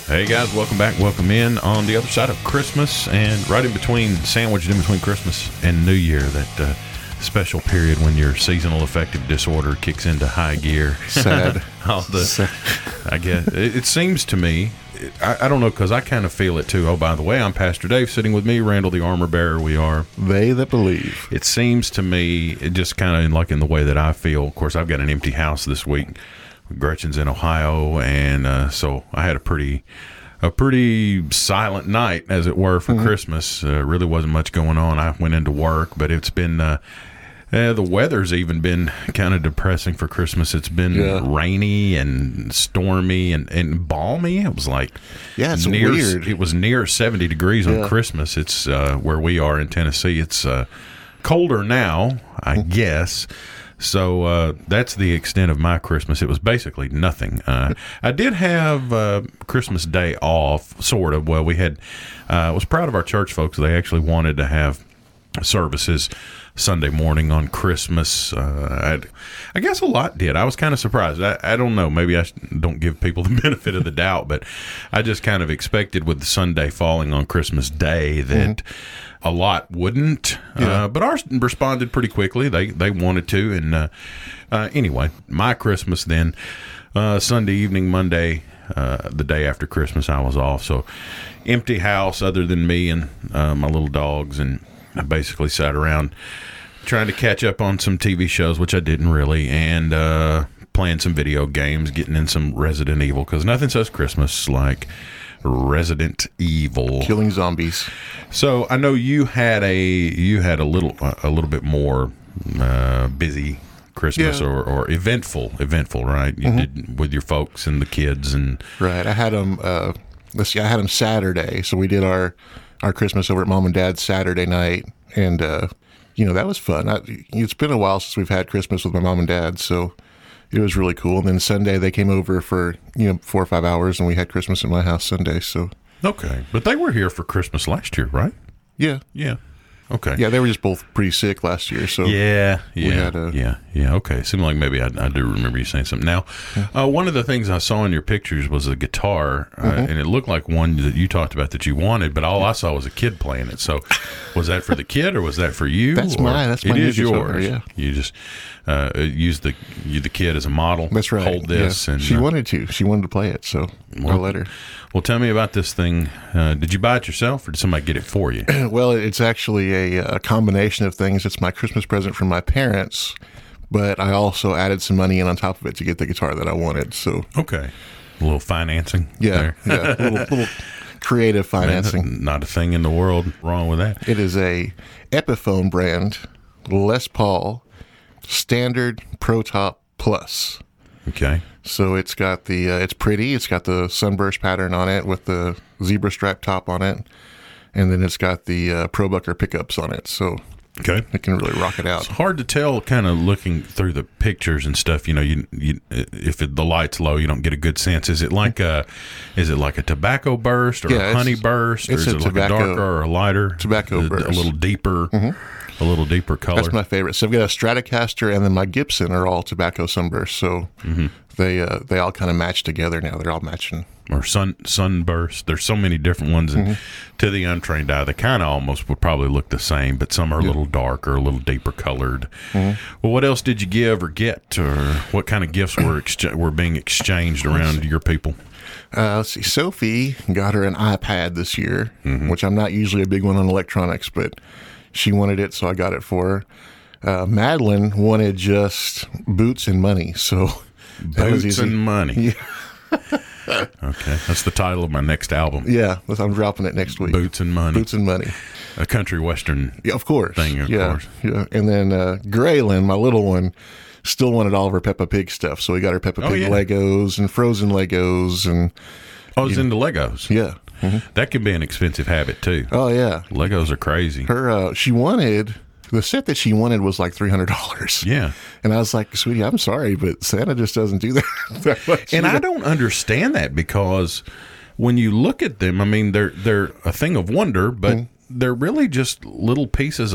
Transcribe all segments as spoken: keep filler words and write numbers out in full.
Hey guys, welcome back. Welcome in on the other side of Christmas and right in between, sandwiched in between Christmas and New Year, that uh, special period when your seasonal affective disorder kicks into high gear. Sad. All the, Sad. I guess it, it seems to me, I, I don't know, because I kind of feel it too. Oh, by the way, I'm Pastor Dave. Sitting with me, Randall the armor bearer. We are They that believe. It seems to me, it just kind of like in the way that I feel. Of course, I've got an empty house this week. Gretchen's in Ohio, and uh, so I had a pretty a pretty silent night, as it were, for mm-hmm. Christmas. Uh, really wasn't much going on. I went into work, but it's been uh, uh, the weather's even been kind of depressing for Christmas. It's been yeah. rainy and stormy and, and balmy. It was like yeah, it's near, weird. It was near seventy degrees on yeah. Christmas. It's uh, where we are in Tennessee. It's uh, colder now, I mm-hmm. guess. So uh, that's the extent of my Christmas. It was basically nothing. Uh, I did have uh, Christmas Day off, sort of. Well, we had. Uh, I was proud of our church folks. They actually wanted to have services Sunday morning on Christmas. Uh, I guess a lot did. I was kind of surprised. I, I don't know. Maybe I don't give people the benefit of the doubt, but I just kind of expected with the Sunday falling on Christmas Day that mm-hmm. a lot wouldn't. Yeah. Uh, but ours responded pretty quickly. They they wanted to. And uh, uh, anyway, my Christmas then, uh, Sunday evening, Monday, uh, the day after Christmas, I was off. So empty house other than me and uh, my little dogs, and I basically sat around trying to catch up on some T V shows, which I didn't really, and uh, playing some video games, getting in some Resident Evil, because nothing says Christmas like Resident Evil. Killing zombies. So I know you had a you had a little a little bit more uh, busy Christmas yeah. or, or eventful, eventful, right? You mm-hmm. did with your folks and the kids and right. I had them. Uh, let's see, I had them Saturday, so we did our. our Christmas over at Mom and Dad's Saturday night, and uh, you know, that was fun. I, it's been a while since we've had Christmas with my mom and dad, so it was really cool. And then Sunday they came over for, you know, four or five hours, and we had Christmas at my house Sunday. So okay, but they were here for Christmas last year, right? Yeah, yeah. Okay. Yeah, they were just both pretty sick last year, so yeah, yeah, we had a, yeah, yeah. Okay, seemed like maybe I, I do remember you saying something. Now, uh, one of the things I saw in your pictures was a guitar, uh, mm-hmm. and it looked like one that you talked about that you wanted, but all I saw was a kid playing it. So, was that for the kid or was that for you? That's or? mine. That's my it is guitar, yours. yeah. You just uh, use the you the kid as a model. That's right. Hold this, yeah. and she uh, wanted to. She wanted to play it, so well, I let her. Well, tell me about this thing. Uh, did you buy it yourself, or did somebody get it for you? Well, it's actually a, a combination of things. It's my Christmas present from my parents, but I also added some money in on top of it to get the guitar that I wanted. So okay, a little financing. Yeah, there. yeah, a little, little creative financing. Man, not a thing in the world wrong with that. It is a Epiphone brand, Les Paul, Standard Pro Top Plus. Okay. So it's got the, uh, it's pretty. It's got the sunburst pattern on it with the zebra stripe top on it. And then it's got the uh, Pro Bucker pickups on it. So okay, it can really rock it out. It's hard to tell kind of looking through the pictures and stuff. You know, you, you if it, the light's low, you don't get a good sense. Is it like a, is it like a tobacco burst or yeah, a honey burst? Or is a it tobacco, like a darker or a lighter? Tobacco a, burst. A little deeper. Mm-hmm. A little deeper color. That's my favorite. So I've got a Stratocaster and then my Gibson are all tobacco sunburst. So mm-hmm. they uh, they all kind of match together now. They're all matching. Or sun sunburst. There's so many different ones, and mm-hmm. to the untrained eye, they kind of almost would probably look the same, but some are a yeah. little darker, a little deeper colored. Mm-hmm. Well, what else did you give or get, or what kind of gifts were excha- were being exchanged around your people? Uh, let's see. Sophie got her an iPad this year, mm-hmm. which I'm not usually a big one on electronics, but she wanted it, so I got it for her. Uh, Madeline wanted just boots and money, so that boots was easy. and money. Yeah. Okay, that's the title of my next album. Yeah, I'm dropping it next week. Boots and money. Boots and money. A country western. Yeah, of course. Thing, of yeah, course. Yeah, and then uh, Graylin, my little one, still wanted all of her Peppa Pig stuff, so we got her Peppa Pig oh, yeah. Legos and Frozen Legos and. I was into Legos. Yeah. Mm-hmm. That can be an expensive habit, too. Oh, yeah. Legos are crazy. Her, uh, she wanted, the set that she wanted was like three hundred dollars. Yeah. And I was like, sweetie, I'm sorry, but Santa just doesn't do that. that much. And I don't understand that because when you look at them, I mean, they're, they're a thing of wonder, but mm-hmm. they're really just little pieces of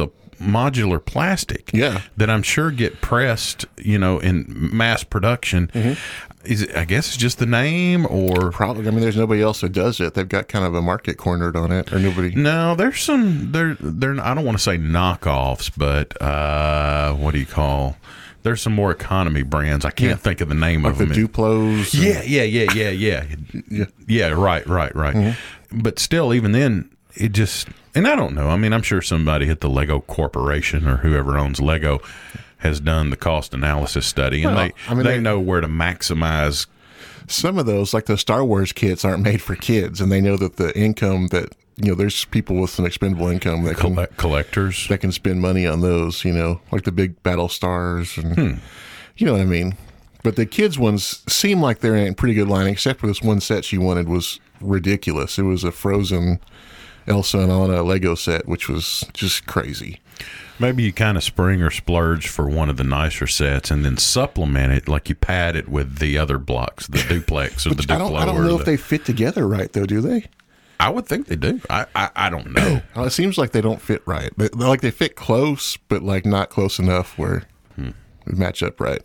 modular plastic. Yeah. That I'm sure get pressed, you know, in mass production. Mm-hmm. Is it, I guess it's just the name, or Probably. I mean, there's nobody else that does it. They've got kind of a market cornered on it, or nobody. no? There's some. There, there. I don't want to say knockoffs, but uh, what do you call? There's some more economy brands. I can't Yeah. think of the name Like of the them. Duplos. and- Yeah, yeah, yeah, yeah, yeah, Yeah. yeah. Right, right, right. Mm-hmm. But still, even then, it just. And I don't know. I mean, I'm sure somebody at the Lego Corporation or whoever owns Lego has done the cost analysis study, and Well, they I mean, they they- know where to maximize. Some of those, like the Star Wars kits, aren't made for kids, and they know that the income that you know, there's people with some expendable income that can Collect, collectors. that can spend money on those. You know, like the big battle stars, and Hmm. you know what I mean. But the kids ones seem like they're in pretty good line, except for this one set she wanted was ridiculous. It was a Frozen Elsa and Anna Lego set, which was just crazy. Maybe you kind of spring or splurge for one of the nicer sets, and then supplement it like you pad it with the other blocks, the duplex or the I don't, Duplo. I don't or know the, if they fit together right, though, do they? I would think they do. I I, I don't know. Well, it seems like they don't fit right. They, they're like they fit close, but like not close enough where Hmm. they match up right.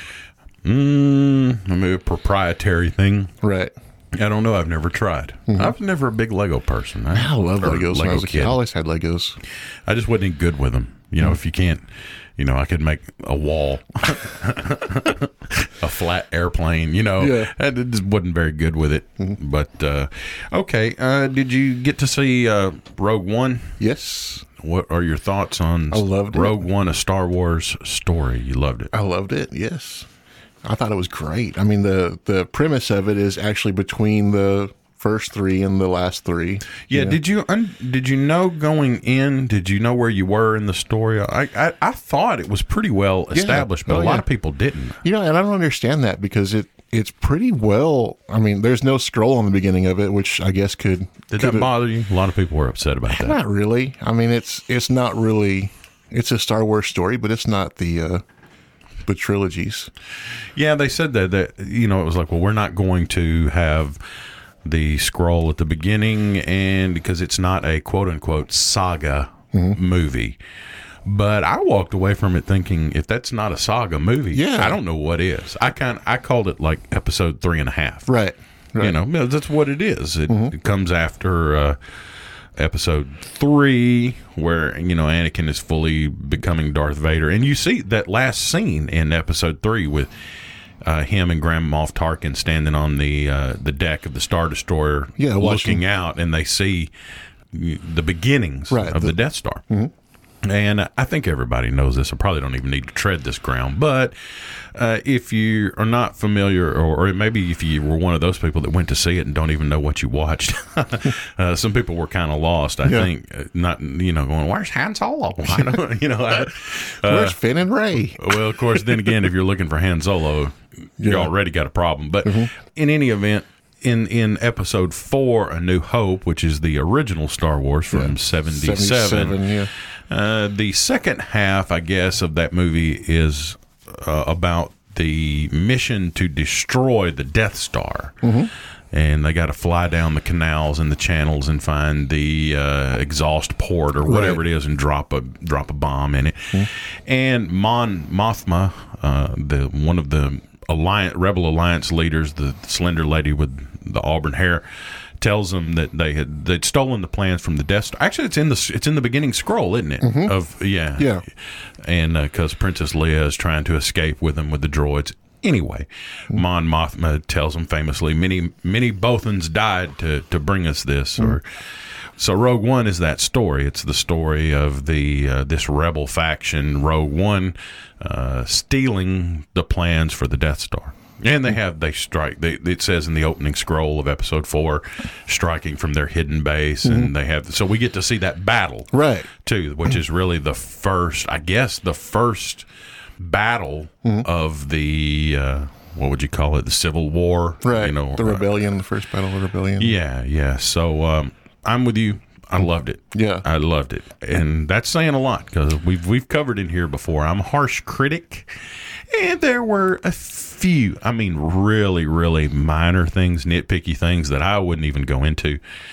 Mm, maybe a proprietary thing. Right. I don't know. I've never tried. Mm-hmm. I was never a big Lego person. I, I love or Legos when I was a kid. I kid. always had Legos. I just wasn't any good with them. You know, if you can't, you know, I could make a wall, a flat airplane. You know, Yeah. I just wasn't very good with it. But uh, okay, uh, did you get to see uh, Rogue One? Yes. What are your thoughts on I loved it. Rogue One, a Star Wars story? You loved it. I loved it. Yes. I thought it was great. I mean, the, the premise of it is actually between the first three and the last three. Yeah, You know? did you un, did you know going in? Did you know where you were in the story? I I, I thought it was pretty well established, but Oh, a lot yeah. of people didn't. You know, and I don't understand that because it it's pretty well. I mean, there's no scroll on the beginning of it, which I guess could. Did could that bother you? A lot of people were upset about that. Not really. I mean, it's it's not really. It's a Star Wars story, but it's not the uh, the trilogies. Yeah, they said that that you know it was like, well, we're not going to have the scroll at the beginning, and because it's not a quote unquote saga Mm-hmm. movie. But I walked away from it thinking, if that's not a saga movie, Yeah. I don't know what is. I kind I called it like episode three and a half. Right. Right. You know, that's what it is. It, it comes after uh, episode three, where you know Anakin is fully becoming Darth Vader, and you see that last scene in episode three with uh, him and Grand Moff Tarkin standing on the uh, the deck of the Star Destroyer, Yeah, looking watching- out, and they see the beginnings Right, of the, the- Death Star. And I think everybody knows this. I probably don't even need to tread this ground. But uh, if you are not familiar, or, or maybe if you were one of those people that went to see it and don't even know what you watched, uh, some people were kind of lost. I Yeah. think uh, not, you know, going, "Where's Han Solo?" I don't, you know, I, Where's Finn and Ray? well, of course, then again, if you're looking for Han Solo, you Yeah. already got a problem. But in any event, in, in episode four, A New Hope, which is the original Star Wars from seventy-seven, seventy-seven, yeah. uh, the second half, I guess, of that movie is uh, about the mission to destroy the Death Star. And they got to fly down the canals and the channels and find the uh, exhaust port or whatever Right. it is and drop a drop a bomb in it. And Mon Mothma, uh, the one of the Alliance, Rebel Alliance leaders, the slender lady with the auburn hair, tells them that they had they'd stolen the plans from the Death Star. Actually, it's in the it's in the beginning scroll, isn't it? Of yeah, Yeah. and because Princess Leia is trying to escape with them with the droids. Anyway, Mon Mothma tells them famously, many many Bothans died to to bring us this. Or so Rogue One is that story. It's the story of the uh, this rebel faction, Rogue One, uh, stealing the plans for the Death Star. And they have they strike. They, it says in the opening scroll of episode four, striking from their hidden base, and they have. So we get to see that battle, Right. too, which is really the first, I guess, the first battle of the uh, what would you call it? The Civil War, Right. You know, the uh, rebellion, the first battle of the rebellion. yeah, yeah. So um, I'm with you. I loved it. Yeah. I loved it, and that's saying a lot because we've we've covered it here before. I'm a harsh critic, and there were a few. I mean, really, really minor things, nitpicky things that I wouldn't even go into.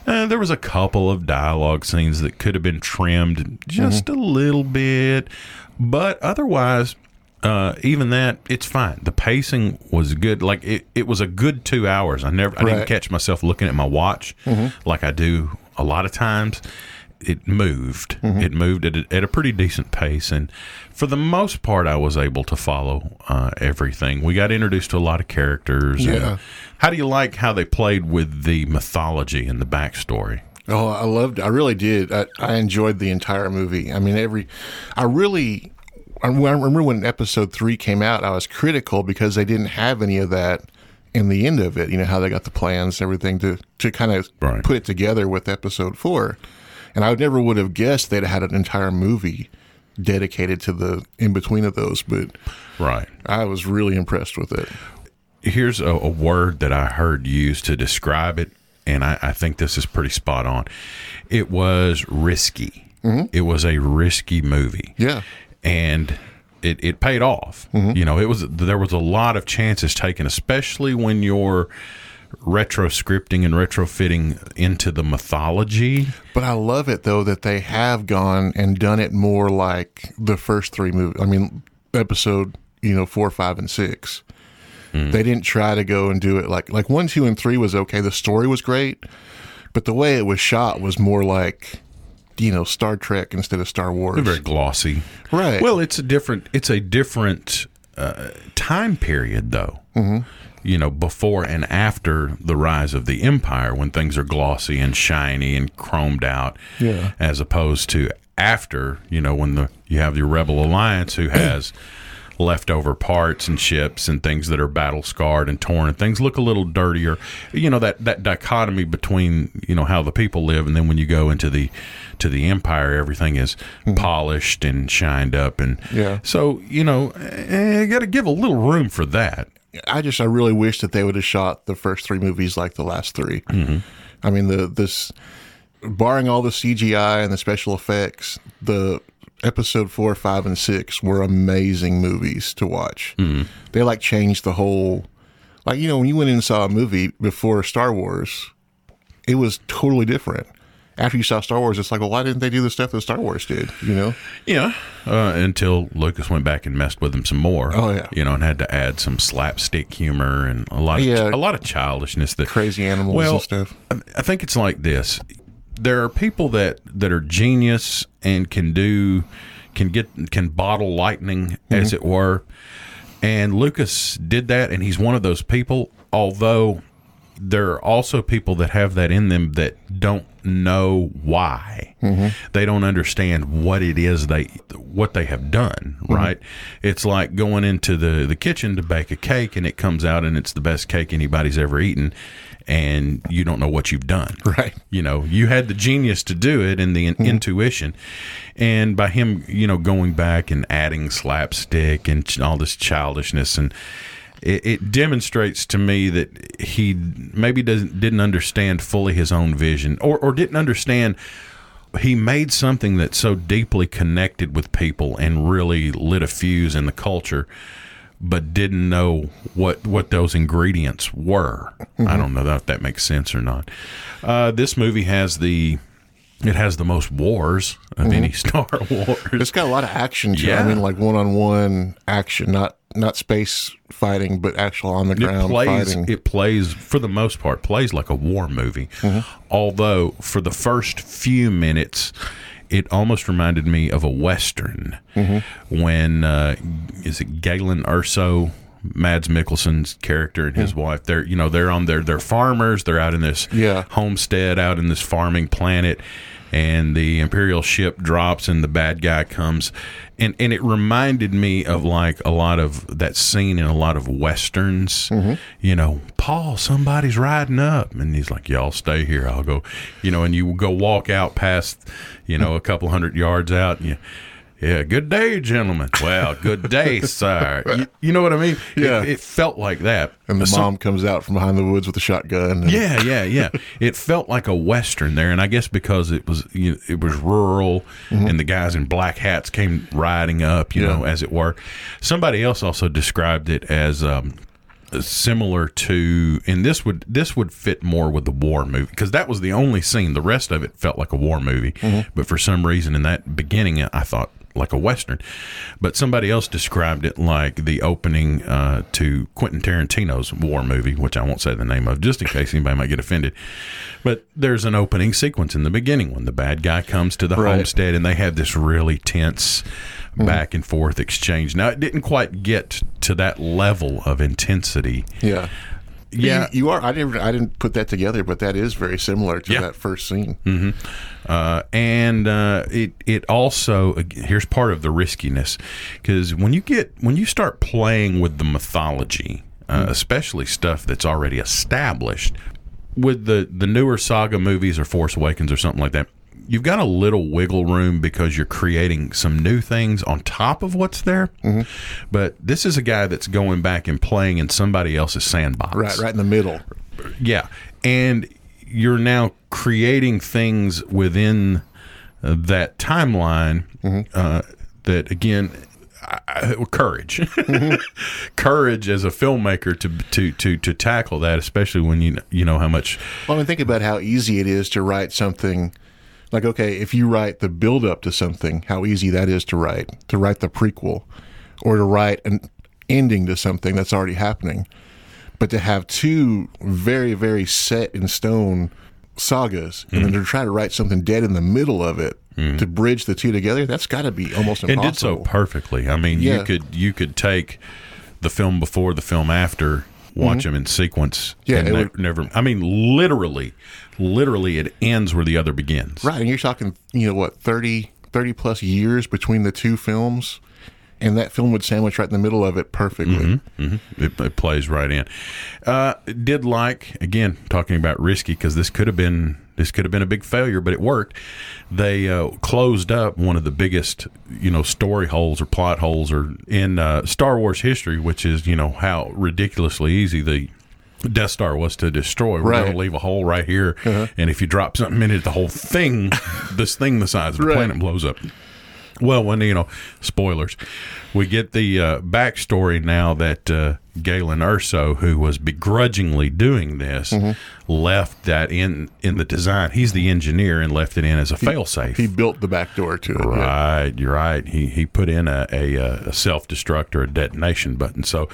Uh, there was a couple of dialogue scenes that could have been trimmed just mm-hmm. a little bit, but otherwise, uh, even that, it's fine. The pacing was good. Like it, it was a good two hours. I never, I right. didn't catch myself looking at my watch mm-hmm. like I do a lot of times. It moved. Mm-hmm. It moved at a, at a pretty decent pace, and for the most part, I was able to follow uh, everything. We got introduced to a lot of characters. Yeah. And how do you like how they played with the mythology and the backstory? Oh, I loved it. I really did. I, I enjoyed the entire movie. I mean, every. I really. I remember when episode three came out, I was critical because they didn't have any of that in the end of it. You know, how they got the plans and everything to, to kind of right. put it together with episode four. And I never would have guessed they'd had an entire movie dedicated to the in-between of those, but right. I was really impressed with it. Here's a, a word that I heard used to describe it, and I, I think this is pretty spot on. It was risky. Mm-hmm. It was a risky movie. Yeah. And it, it paid off. Mm-hmm. You know, it was there was a lot of chances taken, especially when you're retro-scripting and retrofitting into the mythology. But I love it, though, that they have gone and done it more like the first three movies. I mean, episode, you know, four, five, and six. Mm. They didn't try to go and do it like, like one, two, and three was okay. The story was great, but the way it was shot was more like, you know, Star Trek instead of Star Wars. They're very glossy. Right. Well, it's a different, it's a different uh, time period, though. Mm-hmm. You know, before and after the rise of the Empire, when things are glossy and shiny and chromed out, yeah. as opposed to after, you know, when the you have the Rebel Alliance who has leftover parts and ships and things that are battle scarred and torn and things look a little dirtier. You know, that, that dichotomy between, you know, how the people live, and then when you go into the to the Empire, everything is mm-hmm. polished and shined up, and yeah. so, you know, eh, you got to give a little room for that. I just, I really wish that they would have shot the first three movies like the last three. Mm-hmm. I mean, the this, barring all the C G I and the special effects, the episode four, five, and six were amazing movies to watch. Mm-hmm. They like changed the whole, like, you know, when you went in and saw a movie before Star Wars, it was totally different. After you saw Star Wars, it's like, well, why didn't they do the stuff that Star Wars did, you know? Yeah, uh, until Lucas went back and messed with them some more. Oh, yeah. You know, and had to add some slapstick humor and a lot of, yeah. a lot of childishness. That Crazy animals well, and stuff. I think it's like this. There are people that, that are genius and can do, can get, can bottle lightning, mm-hmm. as it were. And Lucas did that, and he's one of those people, although there are also people that have that in them that don't know why. Mm-hmm. They don't understand what it is they what they have done, right? Mm-hmm. It's like going into the, the kitchen to bake a cake, and it comes out and it's the best cake anybody's ever eaten, and you don't know what you've done. Right. You know, you had the genius to do it and the mm-hmm. intuition, and by him, you know, going back and adding slapstick and all this childishness, and it, it demonstrates to me that he maybe doesn't didn't understand fully his own vision, or, or didn't understand. He made something that's so deeply connected with people and really lit a fuse in the culture, but didn't know what, what those ingredients were. Mm-hmm. I don't know if that makes sense or not. Uh, this movie has the it has the most wars of mm-hmm. any Star Wars. It's got a lot of action too. Yeah. I mean, like one-on-one action, not not space fighting, but actual on the ground it plays, fighting. It plays, for the most part, plays like a war movie. Mm-hmm. Although, for the first few minutes, it almost reminded me of a Western. Mm-hmm. When, uh, is it Galen Erso, Mads Mikkelsen's character, and his mm-hmm. wife, they're, you know, they're on their, they're farmers, they're out in this yeah. homestead, out in this farming planet, and the Imperial ship drops and the bad guy comes. And and it reminded me of like a lot of that scene in a lot of Westerns. Mm-hmm. You know, Paul, somebody's riding up. And he's like, y'all stay here. I'll go, you know, and you go walk out past, you know, a couple hundred yards out, and you, yeah, good day, gentlemen. Well, good day, sir. You, you know what I mean? Yeah. It, it felt like that. And the So- mom comes out from behind the woods with a shotgun. And Yeah, yeah, yeah. It felt like a Western there, and I guess because it was you know, it was rural, mm-hmm. and the guys in black hats came riding up, you Yeah. know, as it were. Somebody else also described it as um, similar to, and this would this would fit more with the war movie, because that was the only scene. The rest of it felt like a war movie, mm-hmm. but for some reason in that beginning, I thought like a Western. But somebody else described it like the opening uh, to Quentin Tarantino's war movie, which I won't say the name of, just in case anybody might get offended. But there's an opening sequence in the beginning when the bad guy comes to the right. homestead, and they have this really tense mm-hmm. back and forth exchange. Now, it didn't quite get to that level of intensity. Yeah. Yeah, you, you are. I didn't. I didn't put that together, but that is very similar to yeah. that first scene. Mm-hmm. Uh, and uh, it it also, here's part of the riskiness, because when you get when you start playing with the mythology, uh, mm-hmm. especially stuff that's already established, with the the newer saga movies or Force Awakens or something like that, you've got a little wiggle room because you're creating some new things on top of what's there. Mm-hmm. But this is a guy that's going back and playing in somebody else's sandbox. Right, right in the middle. Yeah. And you're now creating things within uh, that timeline mm-hmm. uh, that, again, I, courage. Mm-hmm. Courage as a filmmaker to, to to to tackle that, especially when you you know how much... Well, I mean, think about how easy it is to write something. Like, okay, if you write the build-up to something, how easy that is to write, to write the prequel, or to write an ending to something that's already happening. But to have two very, very set in stone sagas, mm-hmm. and then to try to write something dead in the middle of it, mm-hmm. to bridge the two together, that's got to be almost impossible. And did so perfectly. I mean, yeah. you could you could take the film before, the film after, watch mm-hmm. them in sequence. Yeah, and it ne- would, never. I mean, literally, literally, it ends where the other begins. Right, and you're talking, you know, what, thirty, thirty plus years between the two films, and that film would sandwich right in the middle of it perfectly. Mm-hmm, mm-hmm. It, it plays right in. Uh, did like, again, talking about risky, because this could have been this could have been a big failure, but it worked. They uh, closed up one of the biggest, you know, story holes or plot holes or in uh, Star Wars history, which is, you know, how ridiculously easy the Death Star was to destroy. We're right. going to leave a hole right here, uh-huh. and if you drop something in it, the whole thing, this thing the size of the right. planet blows up. Well, when, you know, spoilers, we get the uh, backstory now that uh, Galen Erso, who was begrudgingly doing this, mm-hmm. left that in in the design. He's the engineer and left it in as a he, failsafe. He built the back door to it. Right, yeah. You're right. He he put in a, a, a self-destruct or a detonation button. So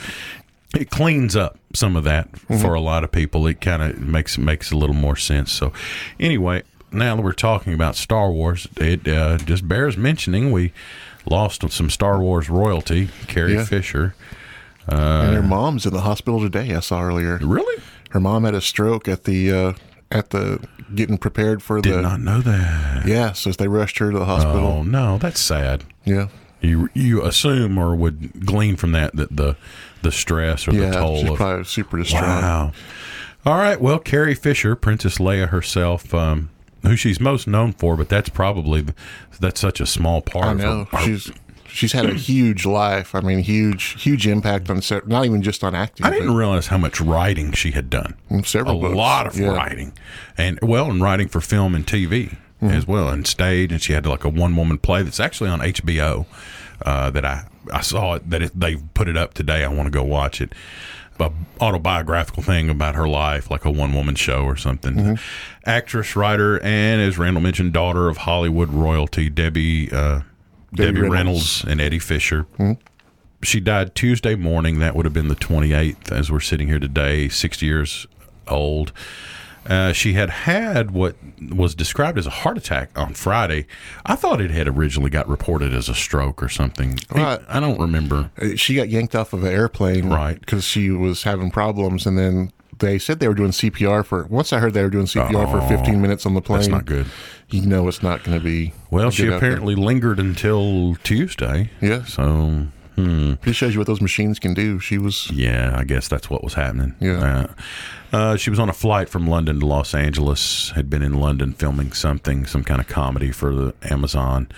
it cleans up some of that mm-hmm. for a lot of people. It kind of makes makes a little more sense. So anyway, now that we're talking about Star Wars, it uh, just bears mentioning we lost some Star Wars royalty, Carrie yeah. Fisher. Uh, and her mom's in the hospital today, I saw earlier. Really? Her mom had a stroke at the uh, at the getting prepared for Did the... Did not know that. Yeah, so they rushed her to the hospital. Oh, no, that's sad. Yeah. You you assume or would glean from that that the, the stress or yeah, the toll she's of... probably super distraught. Wow. All right, well, Carrie Fisher, Princess Leia herself... Um, who she's most known for, but that's probably that's such a small part I of know. her. She's she's had a huge life. I mean, huge huge impact on se- not even just on acting. I didn't realize how much writing she had done. Several a books. lot of yeah. writing, and well, and writing for film and T V mm-hmm. as well, and stage. And she had like a one woman play that's actually on H B O. Uh, that I I saw it that it, they put it up today. I want to go watch it. A autobiographical thing about her life, like a one-woman show or something. Mm-hmm. Actress, writer, and as Randall mentioned, daughter of Hollywood royalty Debbie uh, Debbie, Debbie Reynolds. Reynolds and Eddie Fisher. Mm-hmm. She died Tuesday morning. That would have been the twenty-eighth, as we're sitting here today, sixty years old. Uh, she had had what was described as a heart attack on Friday. I thought it had originally got reported as a stroke or something. Right. I don't remember. She got yanked off of an airplane, right? Because she was having problems, and then they said they were doing C P R for. Once I heard they were doing C P R oh, for fifteen minutes on the plane. That's not good. You know, it's not going to be. Well, she apparently lingered until Tuesday. Yeah. So. Hmm. It shows you what those machines can do. She was... Yeah, I guess that's what was happening. Yeah. Uh, uh, she was on a flight from London to Los Angeles, had been in London filming something, some kind of comedy for the Amazon.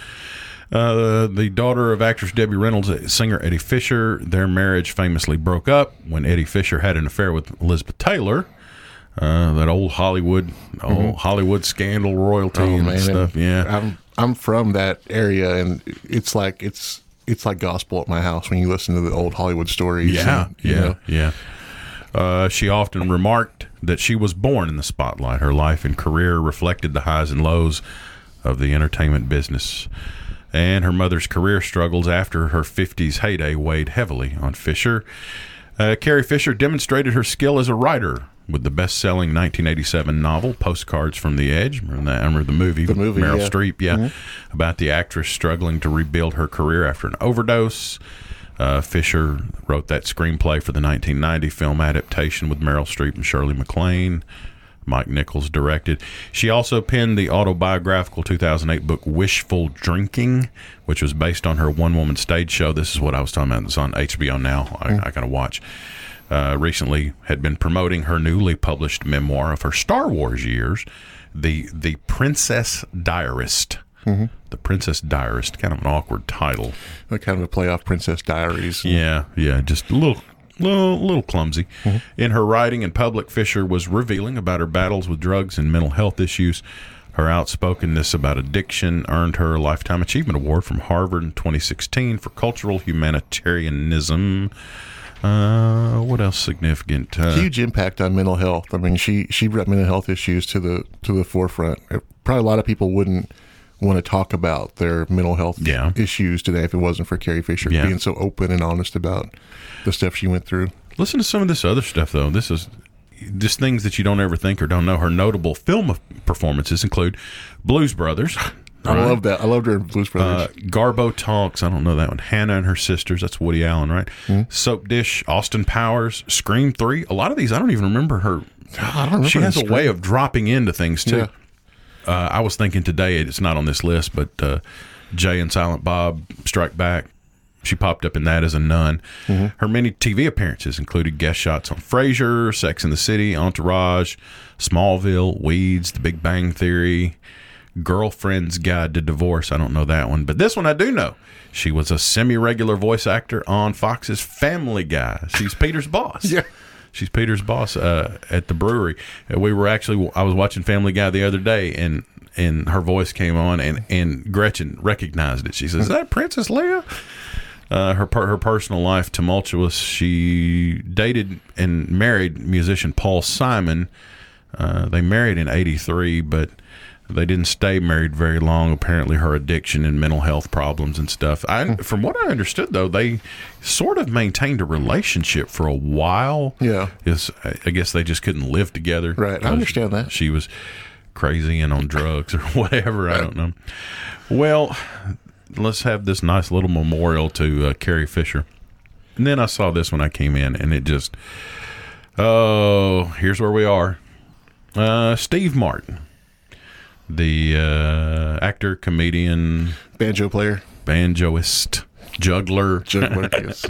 Uh, the daughter of actress Debbie Reynolds, singer Eddie Fisher, their marriage famously broke up when Eddie Fisher had an affair with Elizabeth Taylor. Uh, that old Hollywood, mm-hmm. old Hollywood scandal royalty oh, and man. stuff. Yeah. I'm, I'm from that area, and it's like... it's. It's like gospel at my house when you listen to the old Hollywood stories. Yeah, and, yeah, know. yeah. Uh, she often remarked that she was born in the spotlight. Her life and career reflected the highs and lows of the entertainment business. And her mother's career struggles after her fifties heyday weighed heavily on Fisher. Uh, Carrie Fisher demonstrated her skill as a writer with the best-selling nineteen eighty-seven novel, Postcards from the Edge. Remember, that? I remember the movie, the movie Meryl yeah. Streep, yeah, Mm-hmm. about the actress struggling to rebuild her career after an overdose. Uh, Fisher wrote that screenplay for the nineteen ninety film adaptation with Meryl Streep and Shirley MacLaine. Mike Nichols directed. She also penned the autobiographical two thousand eight book Wishful Drinking, which was based on her one-woman stage show. This is what I was talking about. It's on H B O now. I, mm. I got to watch. Uh, recently had been promoting her newly published memoir of her Star Wars years, the the Princess Diarist. Mm-hmm. The Princess Diarist, kind of an awkward title. Like kind of a play off Princess Diaries. Yeah, yeah, just a little, little, little clumsy. Mm-hmm. In her writing in public, Fisher was revealing about her battles with drugs and mental health issues. Her outspokenness about addiction earned her a Lifetime Achievement Award from Harvard in twenty sixteen for cultural humanitarianism. Uh, what else significant? Uh, Huge impact on mental health. I mean, she she brought mental health issues to the to the forefront. Probably a lot of people wouldn't want to talk about their mental health yeah. issues today if it wasn't for Carrie Fisher yeah. being so open and honest about the stuff she went through. Listen to some of this other stuff, though. This is just things that you don't ever think or don't know. Her notable film performances include Blues Brothers. I right. love that. I loved her in Blues Brothers. Uh, Garbo Talks. I don't know that one. Hannah and Her Sisters. That's Woody Allen, right? Mm-hmm. Soap Dish. Austin Powers. Scream three. A lot of these, I don't even remember her. I don't remember she has a Scream. way of dropping into things, too. Yeah. Uh, I was thinking today, it's not on this list, but uh, Jay and Silent Bob Strike Back. She popped up in that as a nun. Mm-hmm. Her many T V appearances included guest shots on Frasier, Sex and the City, Entourage, Smallville, Weeds, The Big Bang Theory, Girlfriend's Guide to Divorce. I don't know that one, but this one I do know. She was a semi-regular voice actor on Fox's Family Guy. She's Peter's boss. Yeah. She's Peter's boss uh, at the brewery. We were actually, I was watching Family Guy the other day, and and her voice came on, and, and Gretchen recognized it. She says, "Is that Princess Leia?" Uh, her her personal life tumultuous. She dated and married musician Paul Simon. Uh, they married in eighty-three, but they didn't stay married very long. Apparently, her addiction and mental health problems and stuff. I, from what I understood, though, they sort of maintained a relationship for a while. Yeah, It's, I guess they just couldn't live together. Right, I understand that. She was crazy and on drugs or whatever. Right. I don't know. Well, let's have this nice little memorial to uh, Carrie Fisher. And then I saw this when I came in, and it just, oh, here's where we are. Uh, Steve Martin. The uh, actor, comedian, banjo player, banjoist, juggler, juggler. Yes.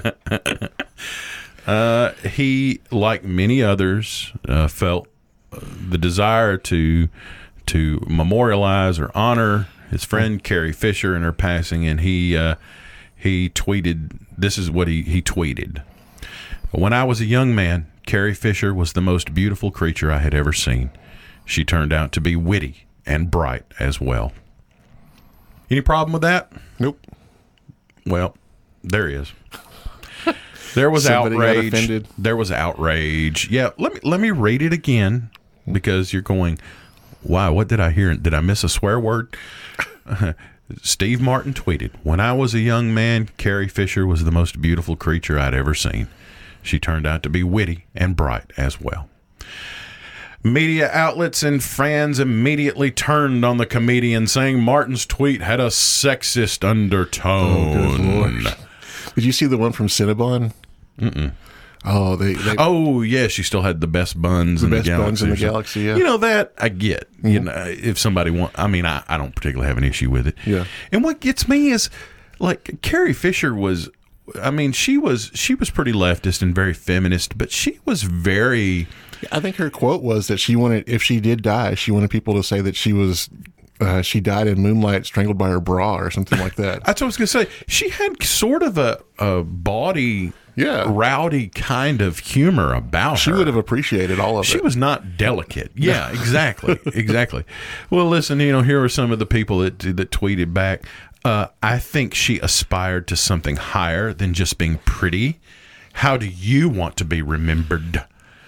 uh, he, like many others, uh, felt the desire to to memorialize or honor his friend Carrie Fisher in her passing, and he uh, he tweeted. This is what he he tweeted: "When I was a young man, Carrie Fisher was the most beautiful creature I had ever seen. She turned out to be witty and bright as well." Any problem with that? Nope. Well, there is. There was Somebody got outrage. offended. There was outrage. Yeah, let me let me read it again, because you're going, wow, what did I hear? Did I miss a swear word? Steve Martin tweeted, "When I was a young man, Carrie Fisher was the most beautiful creature I'd ever seen. She turned out to be witty and bright as well." Media outlets and fans immediately turned on the comedian, saying Martin's tweet had a sexist undertone. Oh, good Lord. Did you see the one from Cinnabon? Mm-mm. Oh, they, they. Oh, yeah, she still had the best buns the in best the galaxy. buns in the galaxy. Yeah. You know that I get. Mm-hmm. You know, if somebody want, I mean, I, I don't particularly have an issue with it. Yeah. And what gets me is, like, Carrie Fisher was. I mean, she was she was pretty leftist and very feminist, but she was very. I think her quote was that she wanted, if she did die, she wanted people to say that she was, uh, she died in moonlight, strangled by her bra, or something like that. That's what I was going to say. She had sort of a, a bawdy, yeah. rowdy kind of humor about she her. She would have appreciated all of she it. She was not delicate. Yeah, exactly, exactly. Well, listen, you know, here are some of the people that that tweeted back. Uh, I think she aspired to something higher than just being pretty. How do you want to be remembered?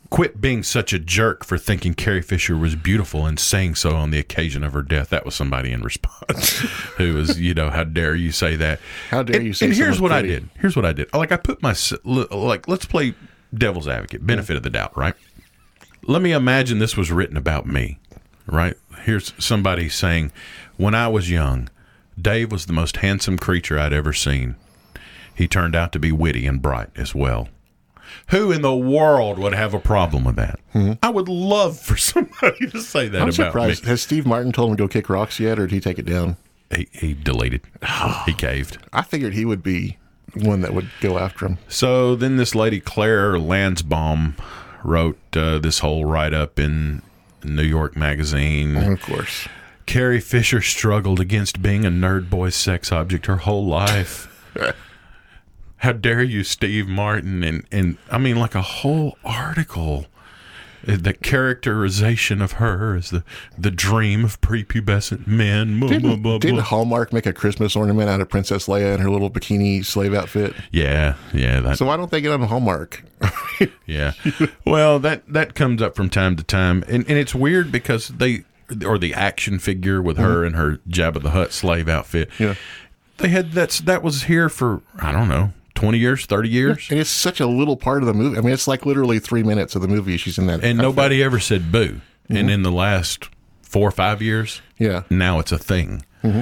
quit being such a jerk for thinking Carrie Fisher was beautiful and saying so on the occasion of her death. That was somebody in response who was, you know, how dare you say that? How dare and, you say And here's what pretty. I did. Here's what I did. Like, I put my, like, let's play devil's advocate, benefit of the doubt, right? Let me imagine this was written about me, right? Here's somebody saying, when I was young, Dave was the most handsome creature I'd ever seen. He turned out to be witty and bright as well. Who in the world would have a problem with that? Mm-hmm. I would love for somebody to say that I'm about surprised. me. Has Steve Martin told him to go kick rocks yet, or did he take it down? He, he deleted. He caved. I figured he would be one that would go after him. So then this lady, Claire Lansbaum, wrote uh, this whole write-up in New York Magazine. Of course. Carrie Fisher struggled against being a nerd boy sex object her whole life. How dare you, Steve Martin? And, and I mean, like a whole article. The characterization of her as the, the dream of prepubescent men. Blah, Didn't, blah, blah, didn't blah. Hallmark make a Christmas ornament out of Princess Leia in her little bikini slave outfit? Yeah, yeah. That, So why don't they get on Hallmark? yeah. Well, that, that comes up from time to time. And, and it's weird because they, or the action figure with her and her Jabba the Hutt slave outfit. Yeah. They had, that's, that was here for, I don't know, twenty years, thirty years. And it's such a little part of the movie. I mean, it's like literally three minutes of the movie she's in that. And outfit. nobody ever said boo. Mm-hmm. And in the last four or five years, Yeah. now it's a thing. Mm-hmm.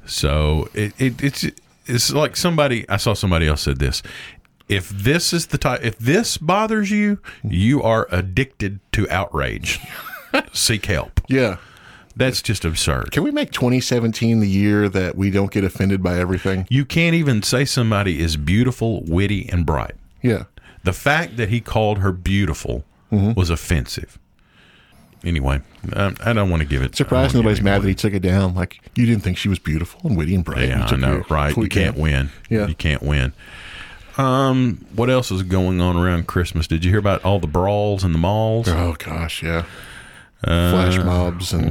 So it, it it's it's like somebody, I saw somebody else said this. If this is the type, if this bothers you, you are addicted to outrage. Seek help. Yeah. That's just absurd. Can we make twenty seventeen the year that we don't get offended by everything? You can't even say somebody is beautiful, witty, and bright. Yeah. The fact that he called her beautiful mm-hmm. was offensive. Anyway, I, I don't want to give it. Surprised nobody's mad that he took it down. Like, you didn't think she was beautiful and witty and bright. Yeah, I know, right? You can't down. win. Yeah. You can't win. Um, what else is going on around Christmas? Did you hear about all the brawls in the malls? Oh, gosh, yeah. Uh, Flash mobs and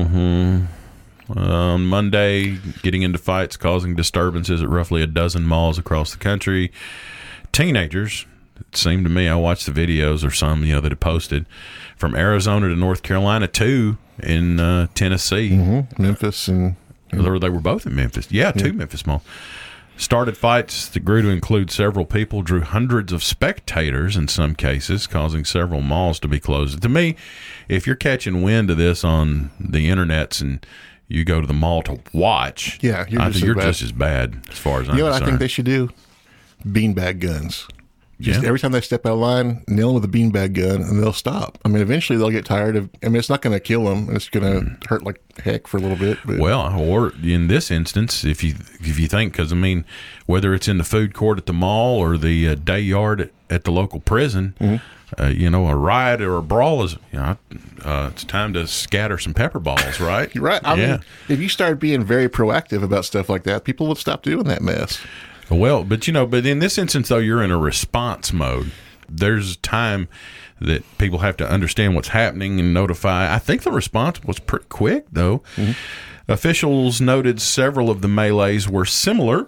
mm-hmm. On Monday, getting into fights, causing disturbances at roughly a dozen malls across the country. Teenagers, it seemed to me, I watched the videos or some, you know, that had posted from Arizona to North Carolina, two in uh, Tennessee. mm-hmm. Memphis and, and Or they were both in Memphis. Yeah, two yeah. Memphis malls. Started fights that grew to include several people, drew hundreds of spectators in some cases, causing several malls to be closed. To me, if you're catching wind of this on the internets and you go to the mall to watch, yeah, you're, I just, think you're as just as bad as far as I'm You know what concerned. I think they should do? Beanbag guns. Just Yeah. every time they step out of line, nail them with a beanbag gun, and they'll stop. I mean, eventually they'll get tired of. I mean, it's not going to kill them. It's going to mm. hurt like heck for a little bit. But. Well, or in this instance, if you if you think, because I mean, whether it's in the food court at the mall or the uh, day yard at, at the local prison, mm-hmm. uh, you know, a riot or a brawl is, you know, uh, it's time to scatter some pepper balls, right? You're right. I yeah. mean, if you start being very proactive about stuff like that, people would stop doing that mess. Well, but you know, but in this instance, though, you're in a response mode. There's time that people have to understand what's happening and notify. I think the response was pretty quick, though. Mm-hmm. Officials noted several of the melees were similar.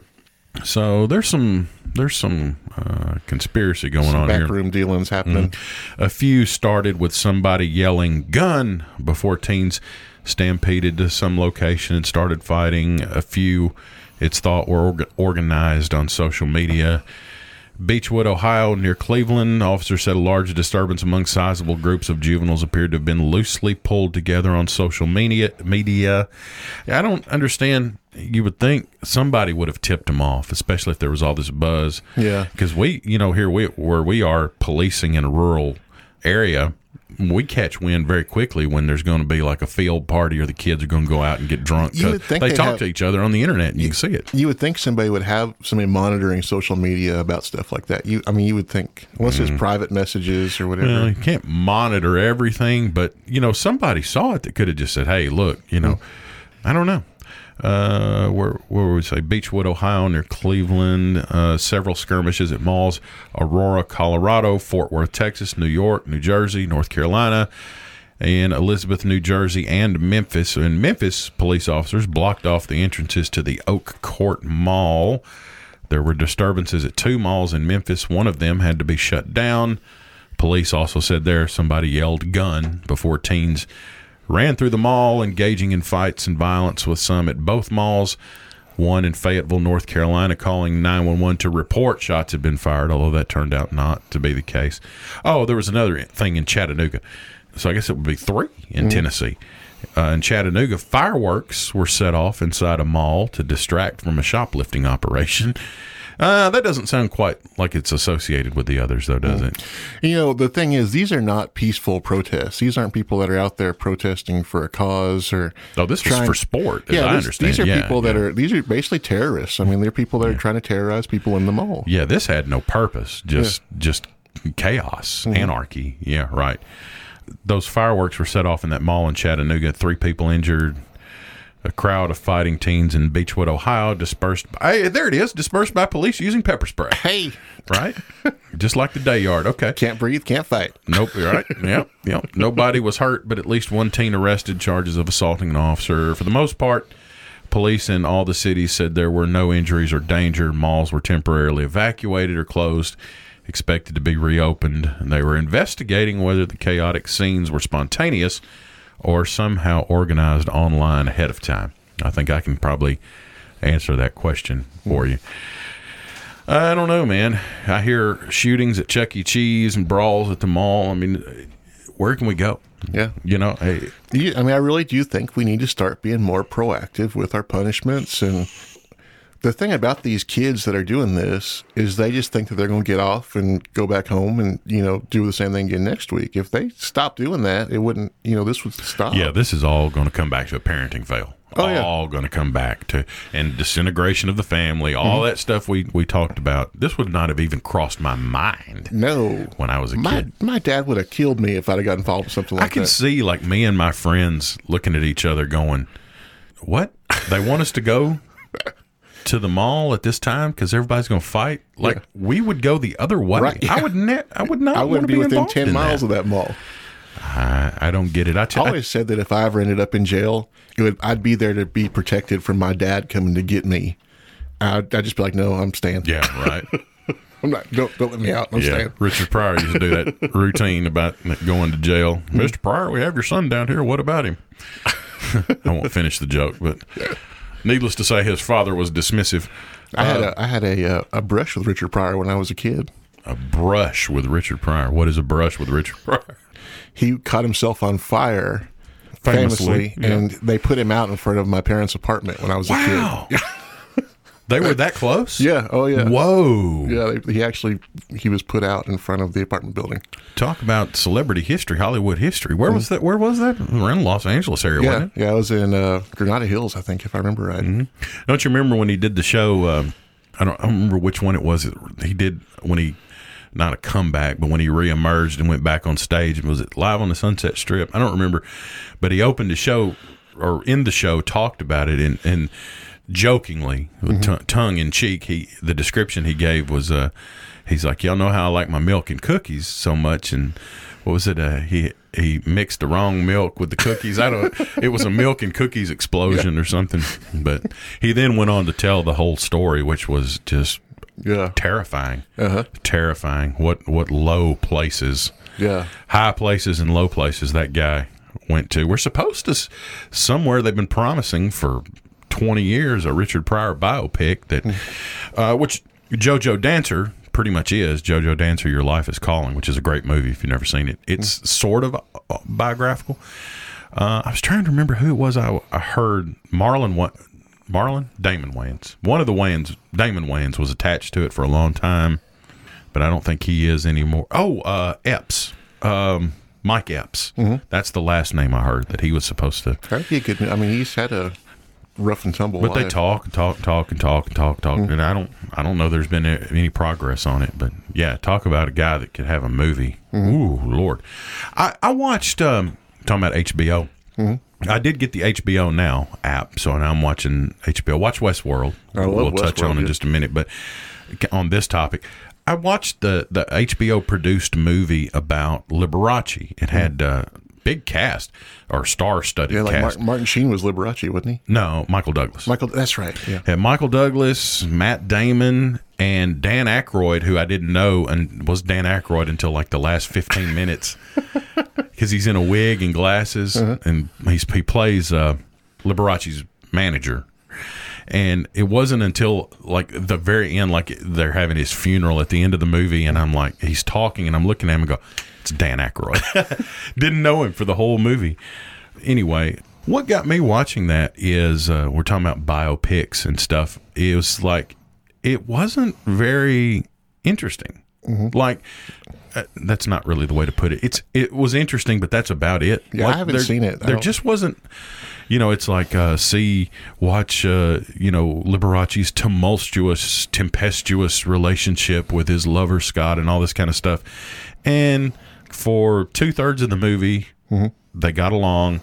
So there's some there's some uh, conspiracy going some on here. Backroom dealings happening. Mm-hmm. A few started with somebody yelling "gun" before teens stampeded to some location and started fighting. A few, it's thought, were orga- organized on social media. Beechwood, Ohio, near Cleveland, officers said a large disturbance among sizable groups of juveniles appeared to have been loosely pulled together on social media. Media, I don't understand. You would think somebody would have tipped them off, especially if there was all this buzz. Yeah, because we, you know, here we where we are policing in a rural area. We catch wind very quickly when there's going to be like a field party or the kids are going to go out and get drunk. You would think they they'd talk have- to each other on the internet and you can see it. you would think somebody would have somebody monitoring social media about stuff like that. You, I mean, you would think unless Mm. it's private messages or whatever. Well, you can't monitor everything, but, you know, somebody saw it that could have just said, hey, look, you know, I don't know. Uh, where, where would we say? Beechwood, Ohio, near Cleveland. Uh, several skirmishes at malls. Aurora, Colorado. Fort Worth, Texas. New York, New Jersey, North Carolina. And Elizabeth, New Jersey, and Memphis. In Memphis, police officers blocked off the entrances to the Oak Court Mall. There were disturbances at two malls in Memphis. One of them had to be shut down. Police also said there somebody yelled gun before teens ran through the mall, engaging in fights and violence with some at both malls. One in Fayetteville, North Carolina, calling nine one one to report shots had been fired, although that turned out not to be the case. Oh, there was another thing in Chattanooga. So I guess it would be three in mm. Tennessee. Uh, in Chattanooga, fireworks were set off inside a mall to distract from a shoplifting operation. Uh, that doesn't sound quite like it's associated with the others, though, does mm. it? You know, the thing is, these are not peaceful protests. These aren't people that are out there protesting for a cause or. Oh, this trying, was for sport, as yeah, I this, understand. These are yeah, people yeah. that are. These are basically terrorists. I mean, they're people that yeah. are trying to terrorize people in the mall. Yeah, this had no purpose. Just, yeah. just chaos, mm. anarchy. Yeah, right. Those fireworks were set off in that mall in Chattanooga. Three people injured. A crowd of fighting teens in Beechwood, Ohio, dispersed. By, hey, there it is, dispersed by police using pepper spray. Hey, right, just like the day yard. Okay, can't breathe, can't fight. Nope. Right. Yep. Yep. Nobody was hurt, but at least one teen arrested, charges of assaulting an officer. For the most part, police in all the cities said there were no injuries or danger. Malls were temporarily evacuated or closed, expected to be reopened, and they were investigating whether the chaotic scenes were spontaneous or somehow organized online ahead of time. I think I can probably answer that question for you. I don't know, man. I hear shootings at Chuck E. Cheese and brawls at the mall. I mean, where can we go? Yeah. You know, hey, I mean, I really do think we need to start being more proactive with our punishments. And the thing about these kids that are doing this is they just think that they're going to get off and go back home and, you know, do the same thing again next week. If they stopped doing that, it wouldn't, you know, this would stop. Yeah, this is all going to come back to a parenting fail. Oh, yeah. All going to come back to, and disintegration of the family, all mm-hmm. that stuff we, we talked about. This would not have even crossed my mind. No. When I was a my, kid. My dad would have killed me if I'd have gotten involved with something like that. I can that. see, like, me and my friends looking at each other going, what? They want us to go to the mall at this time because everybody's going to fight? Like, yeah. we would go the other way. Right, yeah. I would ne- I would not I wouldn't be, be within ten in miles that. of that mall. I, I don't get it. I, t- I always I, said that if I ever ended up in jail, it would I'd be there to be protected from my dad coming to get me. I'd, I'd just be like, no, I'm staying. Yeah, right. I'm not. Don't don't let me out. I'm yeah. staying. Richard Pryor used to do that routine about going to jail. Mm-hmm. Mister Pryor, we have your son down here. What about him? I won't finish the joke, but needless to say, his father was dismissive. I had uh, a I had a uh, a brush with Richard Pryor when I was a kid. A brush with Richard Pryor. What is a brush with Richard Pryor? He caught himself on fire, famously, famously yeah. and they put him out in front of my parents' apartment when I was wow. a kid. They were that close? Yeah. Oh, yeah. Whoa. Yeah. They, he actually he was put out in front of the apartment building. Talk about celebrity history, Hollywood history. Where mm-hmm. was that? Where was that? Around Los Angeles area, yeah, wasn't it? Yeah. I was in uh, Granada Hills, I think, if I remember right. Mm-hmm. Don't you remember when he did the show? Uh, I don't. I don't remember which one it was. He did when he. Not a comeback, but when he reemerged and went back on stage, and was it Live on the Sunset Strip? I don't remember, but he opened the show, or in the show, talked about it, and, and jokingly, mm-hmm. t- tongue in cheek, he the description he gave was, uh, he's like, y'all know how I like my milk and cookies so much, and what was it? Uh, he he mixed the wrong milk with the cookies. I don't. It was a milk and cookies explosion yeah. or something. But he then went on to tell the whole story, which was just. Yeah, terrifying. Uh-huh. Terrifying. What what low places, yeah, high places and low places that guy went to. We're supposed to somewhere they've been promising for twenty years a Richard Pryor biopic that, uh, which JoJo Dancer pretty much is. JoJo Dancer, Your Life is Calling, which is a great movie if you've never seen it. It's mm. sort of biographical. Uh, I was trying to remember who it was. I, I heard Marlon what. Marlon? Damon Wayans. One of the Wayans, Damon Wayans, was attached to it for a long time, but I don't think he is anymore. Oh, uh, Epps. Um, Mike Epps. Mm-hmm. That's the last name I heard that he was supposed to. That'd be a good. I mean, he's had a rough and tumble But life. they talk and talk, talk and talk and talk, talk, mm-hmm. and I don't, I don't know. There's been any progress on it, but yeah, talk about a guy that could have a movie. Mm-hmm. Ooh, Lord! I I watched. Um, talking about H B O. Mm-hmm. I did get the H B O Now app, so now I'm watching H B O. Watch Westworld. I love we'll Westworld, touch on yeah. in just a minute, but on this topic, I watched the the H B O produced movie about Liberace. It had uh, big cast or star-studded yeah, like cast. Mar- Martin Sheen was Liberace, wasn't he? No, Michael Douglas. Michael, that's right. Yeah, had Michael Douglas, Matt Damon, And Dan Aykroyd, who I didn't know and was Dan Aykroyd until like the last fifteen minutes, because he's in a wig and glasses, uh-huh. and he's, he plays uh, Liberace's manager. And it wasn't until like the very end, like they're having his funeral at the end of the movie, and I'm like, he's talking, and I'm looking at him and go, it's Dan Aykroyd. Didn't know him for the whole movie. Anyway, what got me watching that is uh, we're talking about biopics and stuff. It was like, it wasn't very interesting. Mm-hmm. Like, uh, that's not really the way to put it. It's It was interesting, but that's about it. Yeah, like, I haven't there, seen it. I there don't... just wasn't... You know, it's like, uh, see, watch, uh, you know, Liberace's tumultuous, tempestuous relationship with his lover, Scott, and all this kind of stuff. And for two-thirds of the movie, mm-hmm. they got along.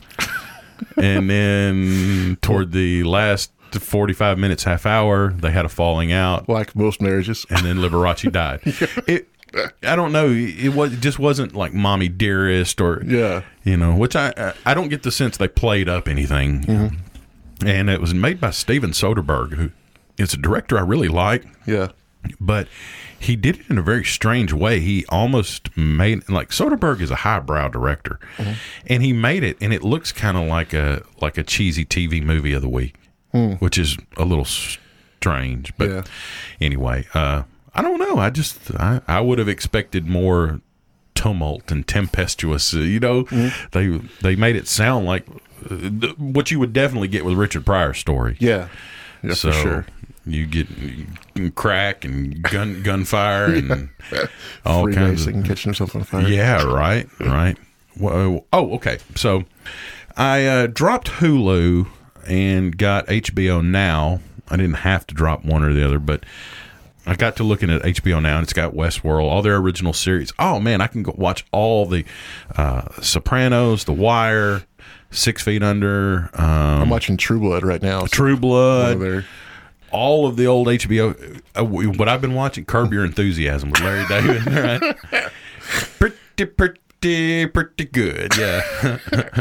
And then toward the last forty-five minutes, half hour, they had a falling out. Like most marriages. And then Liberace died. It, I don't know. It was it just wasn't like Mommy Dearest or yeah, you know, which I I don't get the sense they played up anything. Mm-hmm. And it was made by Steven Soderbergh, who is a director I really like. Yeah, but he did it in a very strange way. He almost made like Soderbergh is a highbrow director, mm-hmm. and he made it, and it looks kind of like a like a cheesy T V movie of the week, mm. which is a little strange. But yeah. anyway. uh I don't know. I just I, I would have expected more tumult and tempestuous. You know, mm-hmm. they they made it sound like uh, what you would definitely get with Richard Pryor's story. Yeah, yeah, so for sure. You get you crack and gun gunfire and yeah. all Free kinds of catching yourself on fire. Yeah, right, right. Well, oh, okay. So I uh, dropped Hulu and got H B O Now. I didn't have to drop one or the other, but I got to looking at H B O Now, and it's got Westworld, all their original series. Oh, man, I can go watch all the uh, Sopranos, The Wire, Six Feet Under. Um, I'm watching True Blood right now. True Blood. All of the old H B O. Uh, what I've been watching, Curb Your Enthusiasm with Larry David. Right? Pretty, pretty, pretty good. Yeah.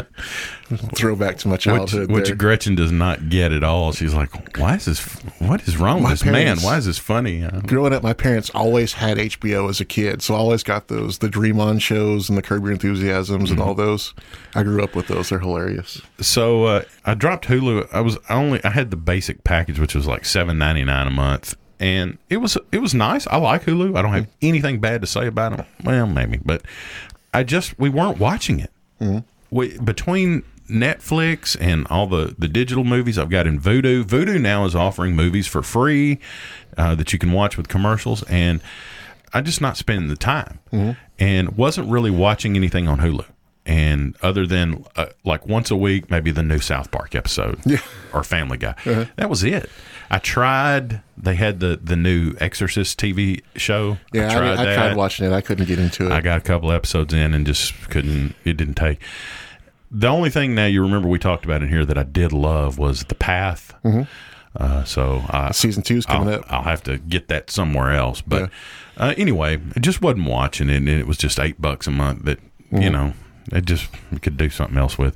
Throwback to my childhood. Which, there. which Gretchen does not get at all. She's like, "Why is this? What is wrong my with this parents, man? Why is this funny?" Growing up, my parents always had H B O as a kid, so I always got those the Dream On shows and the Curb Your Enthusiasms mm-hmm. and all those. I grew up with those. They're hilarious. So uh, I dropped Hulu. I was I only I had the basic package, which was like seven ninety-nine a month, and it was it was nice. I like Hulu. I don't have anything bad to say about them. Well, maybe, but I just we weren't watching it. Mm-hmm. We between Netflix and all the, the digital movies I've got in Vudu. Vudu now is offering movies for free uh, that you can watch with commercials, and I'm just not spending the time mm-hmm. and wasn't really watching anything on Hulu. And other than uh, like once a week, maybe the new South Park episode yeah. or Family Guy. Uh-huh. That was it. I tried. They had the, the new Exorcist T V show. Yeah, I tried, I, I tried watching it. I couldn't get into it. I got a couple episodes in and just couldn't. It didn't take. The only thing now you remember we talked about in here that I did love was The Path. Mm-hmm. Uh, so I, season two's coming I'll, up. I'll have to get that somewhere else. But yeah. uh, anyway, I just wasn't watching it, and it was just eight bucks a month that mm-hmm. you know it just you could do something else with.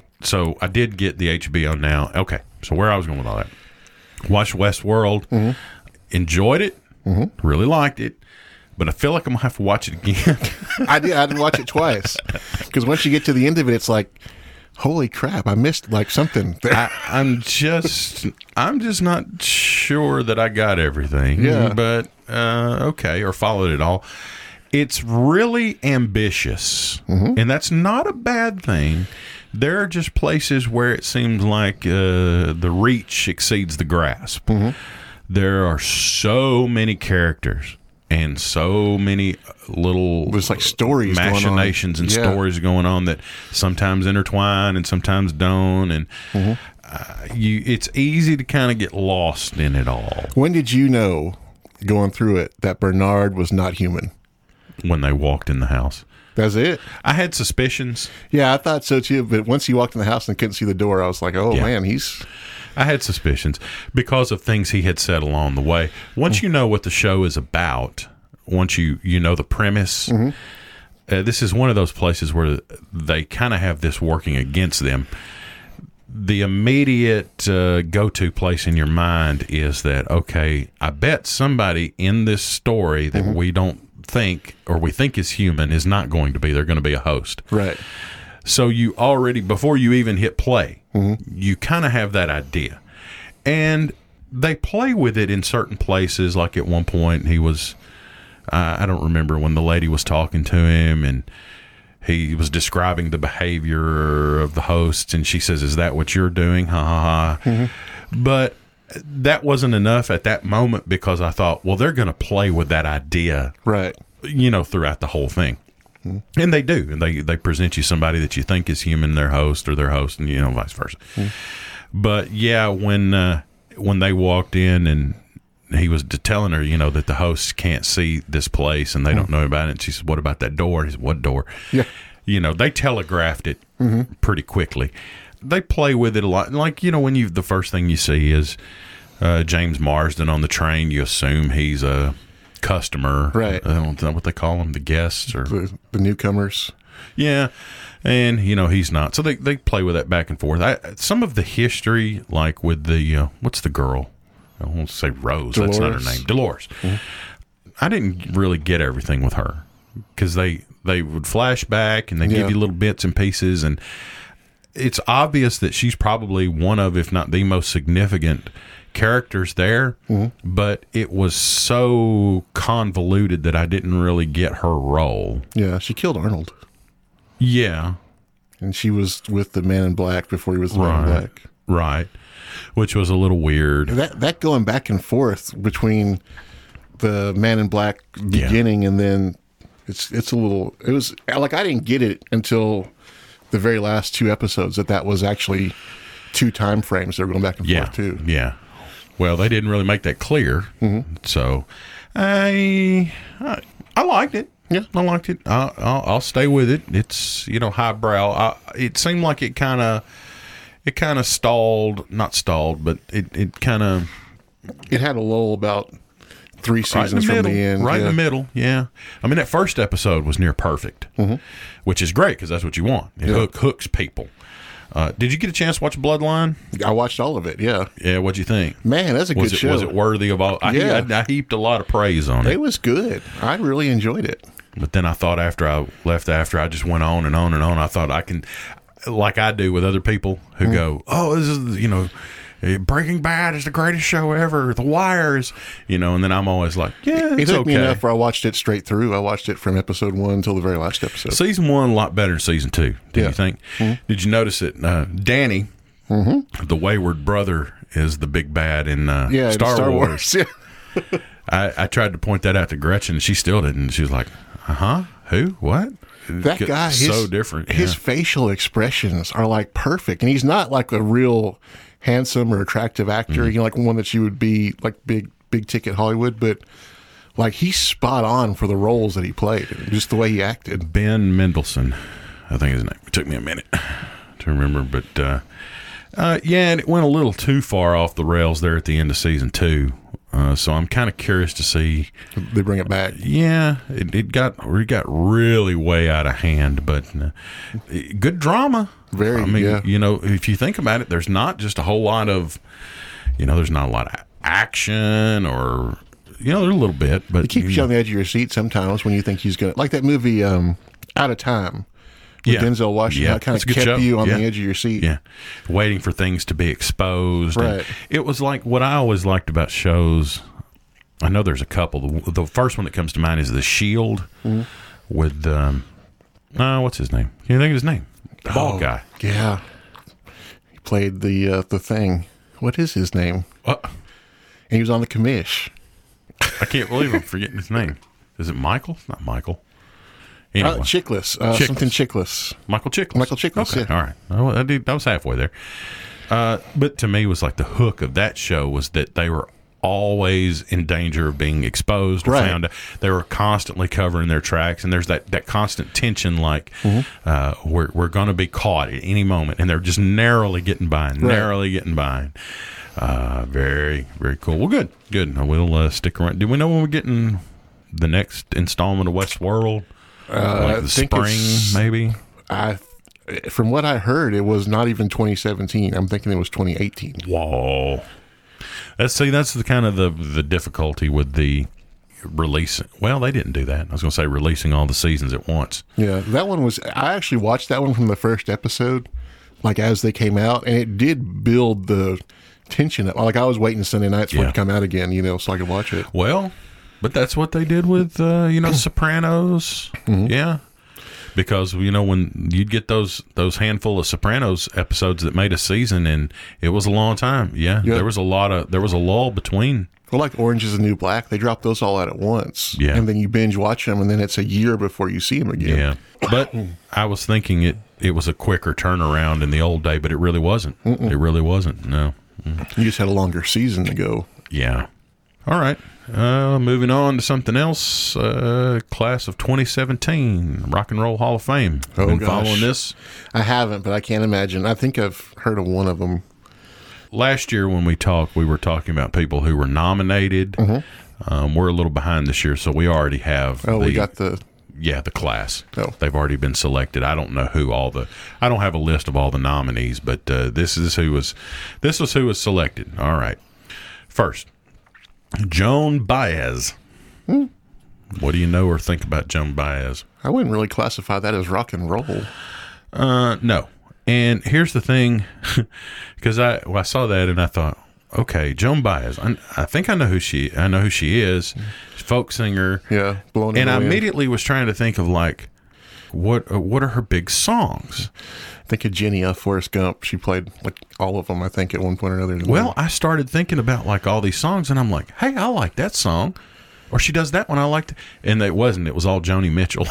So I did get the H B O Now. Okay, so where I was going with all that, watched Westworld, mm-hmm. enjoyed it, mm-hmm. really liked it. But I feel like I'm going to have to watch it again. I did. I did watch it twice. Because once you get to the end of it, it's like, holy crap, I missed like something. I, I'm just, I'm just not sure that I got everything. Yeah. But, uh, okay, or followed it all. It's really ambitious. Mm-hmm. And that's not a bad thing. There are just places where it seems like uh, the reach exceeds the grasp. Mm-hmm. There are so many characters. And so many little There's like stories machinations going on. and yeah. stories going on that sometimes intertwine and sometimes don't. And mm-hmm. uh, you, it's easy to kind of get lost in it all. When did you know, going through it, that Bernard was not human? When they walked in the house. That's it? I had suspicions. Yeah, I thought so too. But once you walked in the house and couldn't see the door, I was like, oh, yeah. man, he's... I had suspicions because of things he had said along the way. Once you know what the show is about, once you, you know the premise, mm-hmm. uh, this is one of those places where they kind of have this working against them. the immediate uh, go-to place in your mind is that, okay, I bet somebody in this story that mm-hmm. we don't think or we think is human is not going to be. They're going to be a host. Right. So you already, before you even hit play, mm-hmm. you kind of have that idea. And they play with it in certain places. Like at one point, he was, uh, I don't remember, when the lady was talking to him and he was describing the behavior of the hosts, and she says, "Is that what you're doing?" Ha ha ha. Mm-hmm. But that wasn't enough at that moment, because I thought, well, they're going to play with that idea, right? You know, throughout the whole thing. Mm-hmm. And they do. And they, they present you somebody that you think is human, their host, or their host, and, you know, vice versa. Mm-hmm. But, yeah, when uh, when they walked in and he was telling her, you know, that the hosts can't see this place and they mm-hmm. don't know about it. And she said, "What about that door?" He said, "What door?" Yeah. You know, they telegraphed it mm-hmm. pretty quickly. They play with it a lot. Like, you know, when you, the first thing you see is uh, James Marsden on the train, you assume he's a customer. Right. I don't know what they call them, the guests or the, the newcomers. Yeah. And, you know, he's not. So they, they play with that back and forth. I, some of the history, like with the, uh, what's the girl? I won't say Rose. Dolores. That's not her name. Dolores. Mm-hmm. I didn't really get everything with her, because they, they would flash back and they yeah. give you little bits and pieces. And it's obvious that she's probably one of, if not the most significant characters there. Mm-hmm. But it was so convoluted that I didn't really get her role. Yeah, she killed Arnold. Yeah. And she was with the Man in Black before he was the right. Man in Black. Right. Which was a little weird. That that going back and forth between the Man in Black beginning yeah. and then it's it's a little, it was like, I didn't get it until the very last two episodes that that was actually two time frames that were going back and yeah. forth too. Yeah. Well, they didn't really make that clear. Mm-hmm. So I, I I liked it. Yeah, I liked it. I'll, I'll, I'll stay with it. It's, you know, highbrow. I, it seemed like it kind of, it kind of stalled, not stalled, but it, it kind of. It had a lull about three seasons right from the the end. Right yeah. in the middle, yeah. I mean, that first episode was near perfect, mm-hmm. which is great, because that's what you want. It yeah. hook, hooks people. Uh, did you get a chance to watch Bloodline? I watched all of it, yeah. Yeah, what'd you think? Man, that's a was good it, show. Was it worthy of all? I, yeah. I, I heaped a lot of praise on it. It was good. I really enjoyed it. But then I thought after I left, after I just went on and on and on, I thought I can, like I do with other people who mm. go, "Oh, this is, you know, Breaking Bad is the greatest show ever. The Wire is," you know, and then I'm always like, yeah, it's it took okay. me enough where I watched it straight through. I watched it from episode one until the very last episode. Season one, a lot better than season two. Did yeah. you think? Mm-hmm. Did you notice that uh, Danny, mm-hmm. the wayward brother, is the big bad in uh, yeah, Star, Star Wars? Wars. Yeah. I, I tried to point that out to Gretchen, and she still didn't. She was like, "Uh huh, who, what?" That guy, so his, different. His yeah. facial expressions are like perfect, and he's not like a real handsome or attractive actor, mm-hmm. you know, like one that you would be like big, big ticket Hollywood, but like he's spot on for the roles that he played, just the way he acted. Ben Mendelsohn, I think his name. It took me a minute to remember, but uh, uh, yeah, and it went a little too far off the rails there at the end of season two. Uh, so I'm kind of curious to see they bring it back. Yeah, it, it got it got really way out of hand, but uh, good drama. Very. I mean, yeah. you know, if you think about it, there's not just a whole lot of, you know, there's not a lot of action or, you know, there's a little bit, but it keeps you, you on the edge of your seat sometimes when you think he's gonna, like that movie um, Out of Time. With yeah. Denzel Washington, yeah. it kind of kept show. you on yeah. the edge of your seat. Yeah, waiting for things to be exposed. Right. And it was like what I always liked about shows. I know there's a couple. The, the first one that comes to mind is The Shield mm-hmm. with, um, uh, what's his name? Can you think of his name? The bald oh, guy. Yeah. He played the uh, the thing. What is his name? Uh, and he was on the commish. I can't believe I'm forgetting his name. Is it Michael? Not Michael. Anyway. Uh, Chiklis. Uh, Chiklis. Something Chiklis. Michael Chiklis. Michael Chiklis, okay. yeah. All right. Oh, I, did, I was halfway there. Uh, but to me, it was like the hook of that show was that they were always in danger of being exposed or right. found. They were constantly covering their tracks, and there's that, that constant tension, like mm-hmm. uh, we're we're going to be caught at any moment, and they're just narrowly getting by, right. narrowly getting by. Uh, very very cool. Well, good, good. We'll uh, stick around. Do we know when we're getting the next installment of Westworld? Uh, like I the think spring, maybe. I from what I heard, it was not even twenty seventeen. I'm thinking it was twenty eighteen. Whoa. Let's see. That's the kind of the the difficulty with the releasing. Well, they didn't do that. I was going to say releasing all the seasons at once. Yeah, that one was. I actually watched that one from the first episode, like as they came out, and it did build the tension up. Like I was waiting Sunday nights for Yeah. it to come out again, you know, so I could watch it. Well, but that's what they did with uh, you know Sopranos. Mm-hmm. Yeah. Because you know when you'd get those those handful of Sopranos episodes that made a season, and it was a long time. Yeah, Yeah. there was a lot of there was a lull between. Well, like Orange is the New Black, they drop those all out at once. Yeah. And then you binge watch them, and then it's a year before you see them again. Yeah, but I was thinking it it was a quicker turnaround in the old day, but it really wasn't. Mm-mm. It really wasn't. No. You just had a longer season to go. Yeah. All right. Uh, moving on to something else. Uh, class of twenty seventeen, Rock and Roll Hall of Fame. Oh, Been gosh. following this? I haven't, but I can't imagine. I think I've heard of one of them. Last year when we talked, we were talking about people who were nominated. Mm-hmm. Um, we're a little behind this year, so we already have. Oh, the, we got the. yeah the class. Oh. They've already been selected. I don't know who all the. I don't have a list of all the nominees, but uh, this is who was. This was who was selected. All right. First, Joan Baez. Hmm. What do you know or think about Joan Baez? I wouldn't really classify that as rock and roll. Uh, no. And here's the thing, because I well, I saw that and I thought, okay, Joan Baez. I, I think I know who she. I know who she is. She's a folk singer. Yeah, blown in And the I wind. immediately was trying to think of like, what uh, what are her big songs? Think of Jenny F. Forrest Gump. She played like all of them, I think, at one point or another. Well, I started thinking about like all these songs, and I'm like, hey, I like that song. Or she does that one. I liked it. And it wasn't. It was all Joni Mitchell.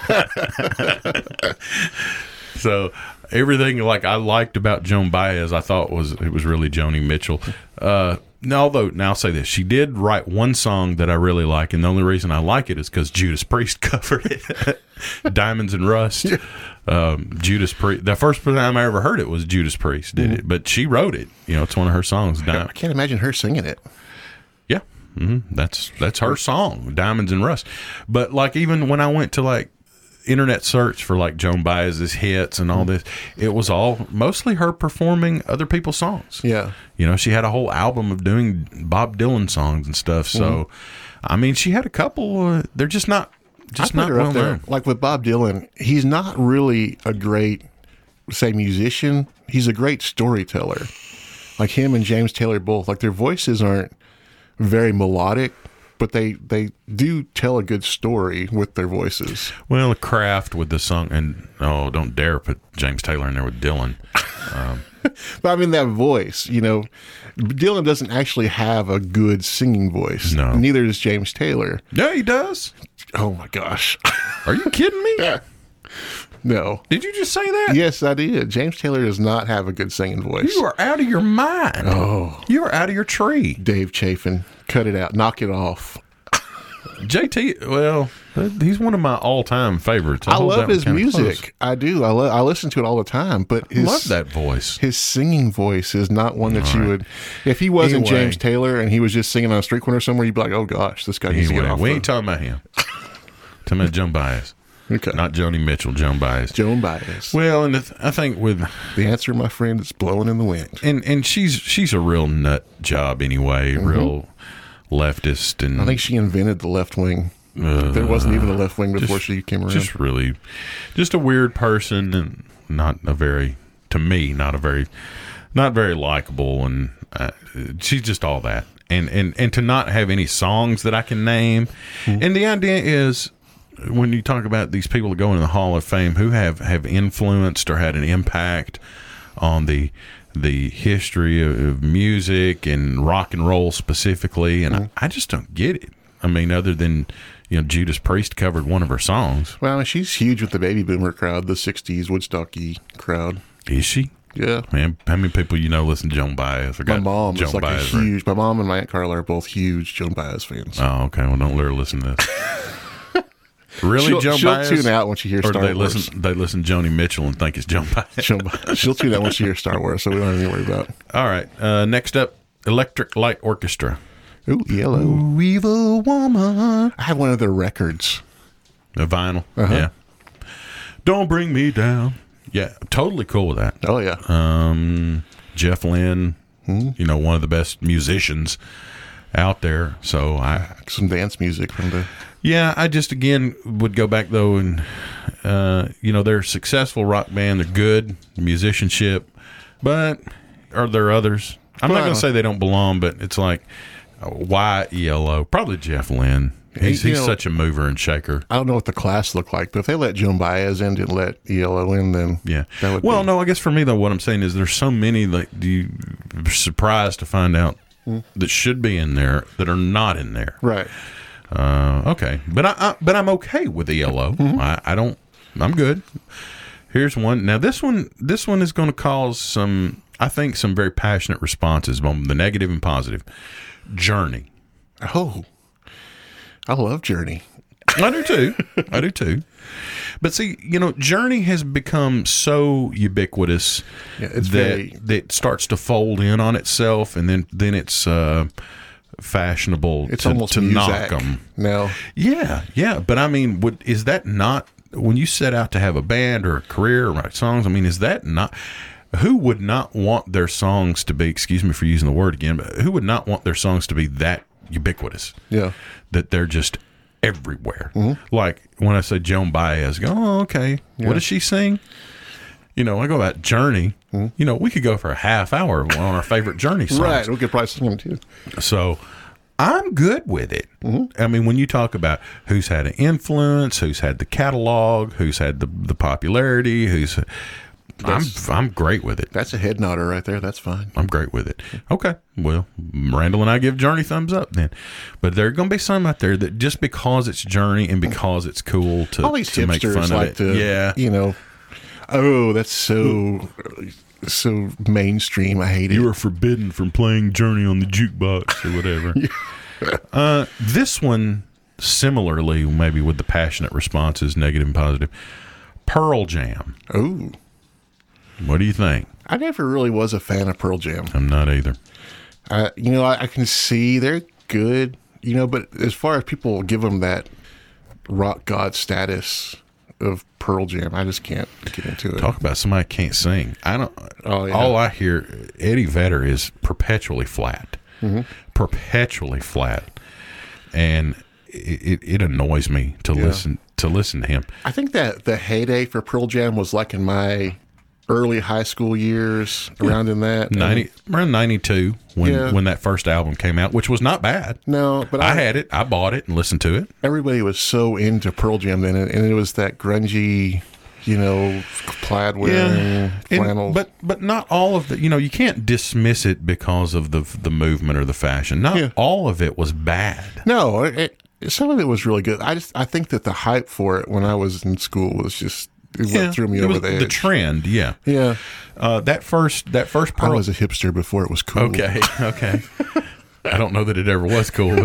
So everything like I liked about Joan Baez, I thought was it was really Joni Mitchell. Uh, now, although now I'll say this, she did write one song that I really like, and the only reason I like it is because Judas Priest covered it, "Diamonds and Rust." Um, Judas Priest. The first time I ever heard it was Judas Priest did it, but she wrote it. You know, it's one of her songs. Di- I can't imagine her singing it. yeah, hmm that's that's her song, "Diamonds and Rust." But like even when I went to like internet search for like Joan Baez's hits and all this, it was all mostly her performing other people's songs. Yeah. You know, she had a whole album of doing Bob Dylan songs and stuff. So, Mm-hmm. I mean, she had a couple. Uh, they're just not, just I put not her well up there. known. Like with Bob Dylan, he's not really a great, say, musician. He's a great storyteller. Like him and James Taylor both. Like their voices aren't very melodic, but they they do tell a good story with their voices. Well, Kraft with the song, and oh, don't dare put James Taylor in there with Dylan. Um, But I mean that voice, you know, Dylan doesn't actually have a good singing voice. No. Neither does James Taylor. yeah, he does. Oh my gosh. Are you kidding me? No. Did you just say that? Yes, I did. James Taylor does not have a good singing voice. You are out of your mind. Oh. You are out of your tree. Dave Chafin, cut it out. Knock it off. J T, well, he's one of my all-time favorites. I hold that love one his kinda music. close. I do. I, lo- I listen to it all the time. But his, Love that voice. his singing voice is not one that you right. would. If he wasn't Anyway. James Taylor and he was just singing on a street corner somewhere, you'd be like, oh gosh, this guy needs to Anyway, get off. we the- ain't talking about him. Talking about Joan Baez. okay. Not Joni Mitchell, Joan Baez. Joan Baez. Well, and the th- I think with The answer, my friend, is blowing in the wind. and and she's she's a real nut job anyway, real leftist, and Mm-hmm. I think she invented the left wing. uh, There wasn't even a left wing before just- she came around. just really, just a weird person, and not a very, to me, not a very, not very likable, and uh, she's just all that, and and and to not have any songs that I can name, and the idea is, when you talk about these people that go into the Hall of Fame who have have influenced or had an impact on the the history of, of music and rock and roll specifically, and I, I just don't get it. I mean, other than, you know, Judas Priest covered one of her songs. Well, I mean, she's huge with the baby boomer crowd, the sixties Woodstocky crowd. Is she? Yeah. Man, how many people you know listen to Joan Baez? Or My got mom Joan is like Baez a right? huge. My mom and my Aunt Carla are both huge Joan Baez fans. Oh, okay. Well, don't let her listen to this. Really, she'll, Joan she'll Baez? tune out when she hears Or Star they Wars. listen? They listen to Joni Mitchell and think it's Joan Baez. She'll, she'll tune out when she hears Star Wars, so we don't have anything to worry about. All right. Uh, next up, Electric Light Orchestra. Ooh, yellow. Ooh, evil woman. I have one of their records. A vinyl. Uh-huh. Yeah. Don't bring me down. Yeah, totally cool with that. Oh yeah. Um, Jeff Lynne, mm-hmm. you know, one of the best musicians out there. So I some dance music from the. Yeah, I just again would go back though, and uh, you know, they're a successful rock band. They're good musicianship, but are there others? I'm well, not going to say they don't belong, but it's like uh, why E L O? Probably Jeff Lynne. He's, he's know, such a mover and shaker. I don't know what the class looked like, but if they let Joan Baez in, didn't let E L O in, then yeah. That would well, be... no, I guess for me though, what I'm saying is there's so many like you surprised to find out mm. that should be in there that are not in there. Right. Uh, okay, but I, I but I'm okay with E L O. Mm-hmm. I, I don't. I'm good. Here's one. Now this one, this one is going to cause some, I think, some very passionate responses, both the negative and positive. Journey. Oh, I love Journey. I do too. I do too. But see, you know, Journey has become so ubiquitous yeah, it's that very... that it starts to fold in on itself, and then then it's. Uh, fashionable it's to, almost to Muzak knock them. No. Yeah, yeah. But I mean, would is that not when you set out to have a band or a career or write songs? I mean, is that not who would not want their songs to be? Excuse me for using the word again, but who would not want their songs to be that ubiquitous? Yeah, that they're just everywhere. Mm-hmm. Like when I say Joan Baez, go, oh, okay. Yeah. What does she sing? You know, I go about Journey. Mm-hmm. You know, we could go for a half hour on our favorite Journey songs. Right, we could probably sing them too. So I'm good with it. Mm-hmm. I mean, when you talk about who's had an influence, who's had the catalog, who's had the the popularity, who's that's, I'm I'm great with it. That's a head nodder right there. That's fine. I'm great with it. Okay, well, Randall and I give Journey thumbs up then. But there are going to be some out there that just because it's Journey and because it's cool to, all these to make hipsters fun like of it. to, yeah, you know, oh, that's so. so mainstream. I hate it. You are forbidden from playing Journey on the jukebox or whatever. yeah. uh, this one, similarly, maybe with the passionate responses, negative and positive, Pearl Jam. Oh. What do you think? I never really was a fan of Pearl Jam. I'm not either. Uh, you know, I, I can see they're good, you know, but as far as people give them that rock god status of Pearl Jam, I just can't get into it. Talk about somebody can't sing. I don't. Oh, yeah. All I hear, Eddie Vedder is perpetually flat, mm-hmm. perpetually flat, and it, it, it annoys me to yeah. listen to listen to him. I think that the heyday for Pearl Jam was like in my early high school years, around in that ninety around ninety-two when yeah. when that first album came out, which was not bad. No, but I, I had it, I bought it and listened to it. Everybody was so into Pearl Jam then, and it was that grungy, you know, plaid wearing yeah. flannel. But but not all of the, you know, you can't dismiss it because of the the movement or the fashion. Not yeah. all of it was bad. No, it, it, some of it was really good. I just I think that the hype for it when I was in school was just. It yeah, threw me it over was the edge. The trend, yeah, yeah. Uh, that first, that first. Pearl- I was a hipster before it was cool. Okay, okay. I don't know that it ever was cool,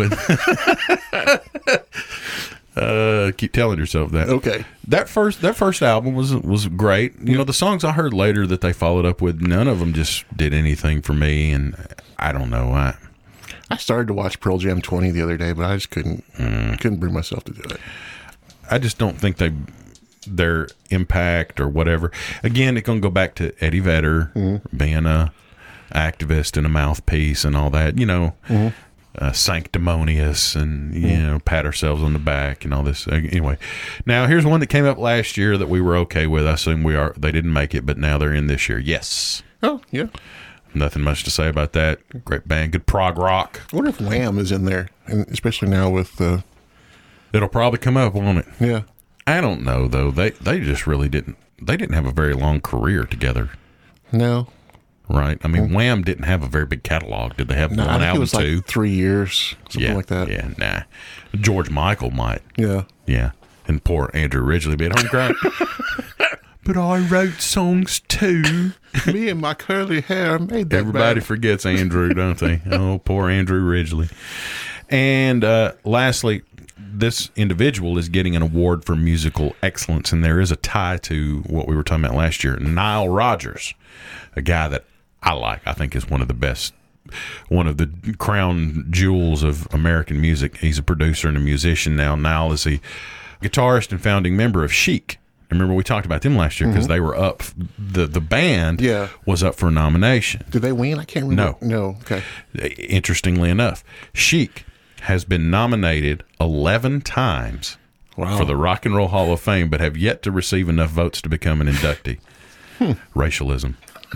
but uh, keep telling yourself that. Okay. That first, that first album was was great. You know, the songs I heard later that they followed up with, none of them just did anything for me, and I don't know. I I started to watch Pearl Jam twenty the other day, but I just couldn't mm. couldn't bring myself to do it. I just don't think they. Their impact or whatever. Again, it's going to go back to Eddie Vedder mm-hmm. being a activist and a mouthpiece and all that, you know, mm-hmm. uh, sanctimonious and, you mm-hmm. know, pat ourselves on the back and all this. Anyway, now here's one that came up last year that we were okay with. I assume we are, they didn't make it, but now they're in this year. Yes. Oh, yeah. Nothing much to say about that. Great band, good prog rock. I wonder if Wham is in there, and especially now with the. Uh... It'll probably come up, won't it? Yeah. I don't know though. They they just really didn't. They didn't have a very long career together. No. Right. I mean, mm. Wham didn't have a very big catalog. Did they have no, one I think album it was too? Like three years, something yeah, like that. Yeah. Nah. George Michael might. Yeah. Yeah. And poor Andrew Ridgeley be at home crying. But I wrote songs too. Me and my curly hair made that. Everybody bad. forgets Andrew, don't they? Oh, poor Andrew Ridgeley. And uh, lastly. This individual is getting an award for musical excellence, and there is a tie to what we were talking about last year. Nile Rodgers, a guy that I like, I think is one of the best, one of the crown jewels of American music. He's a producer and a musician now. Nile is a guitarist and founding member of Chic, Remember, we talked about them last year because Mm-hmm. they were up. The the band Yeah. was up for nomination. Did they win? I can't remember. No. No. Okay. Interestingly enough, Chic has been nominated eleven times Wow. for the Rock and Roll Hall of Fame, but have yet to receive enough votes to become an inductee. Hmm. Racialism.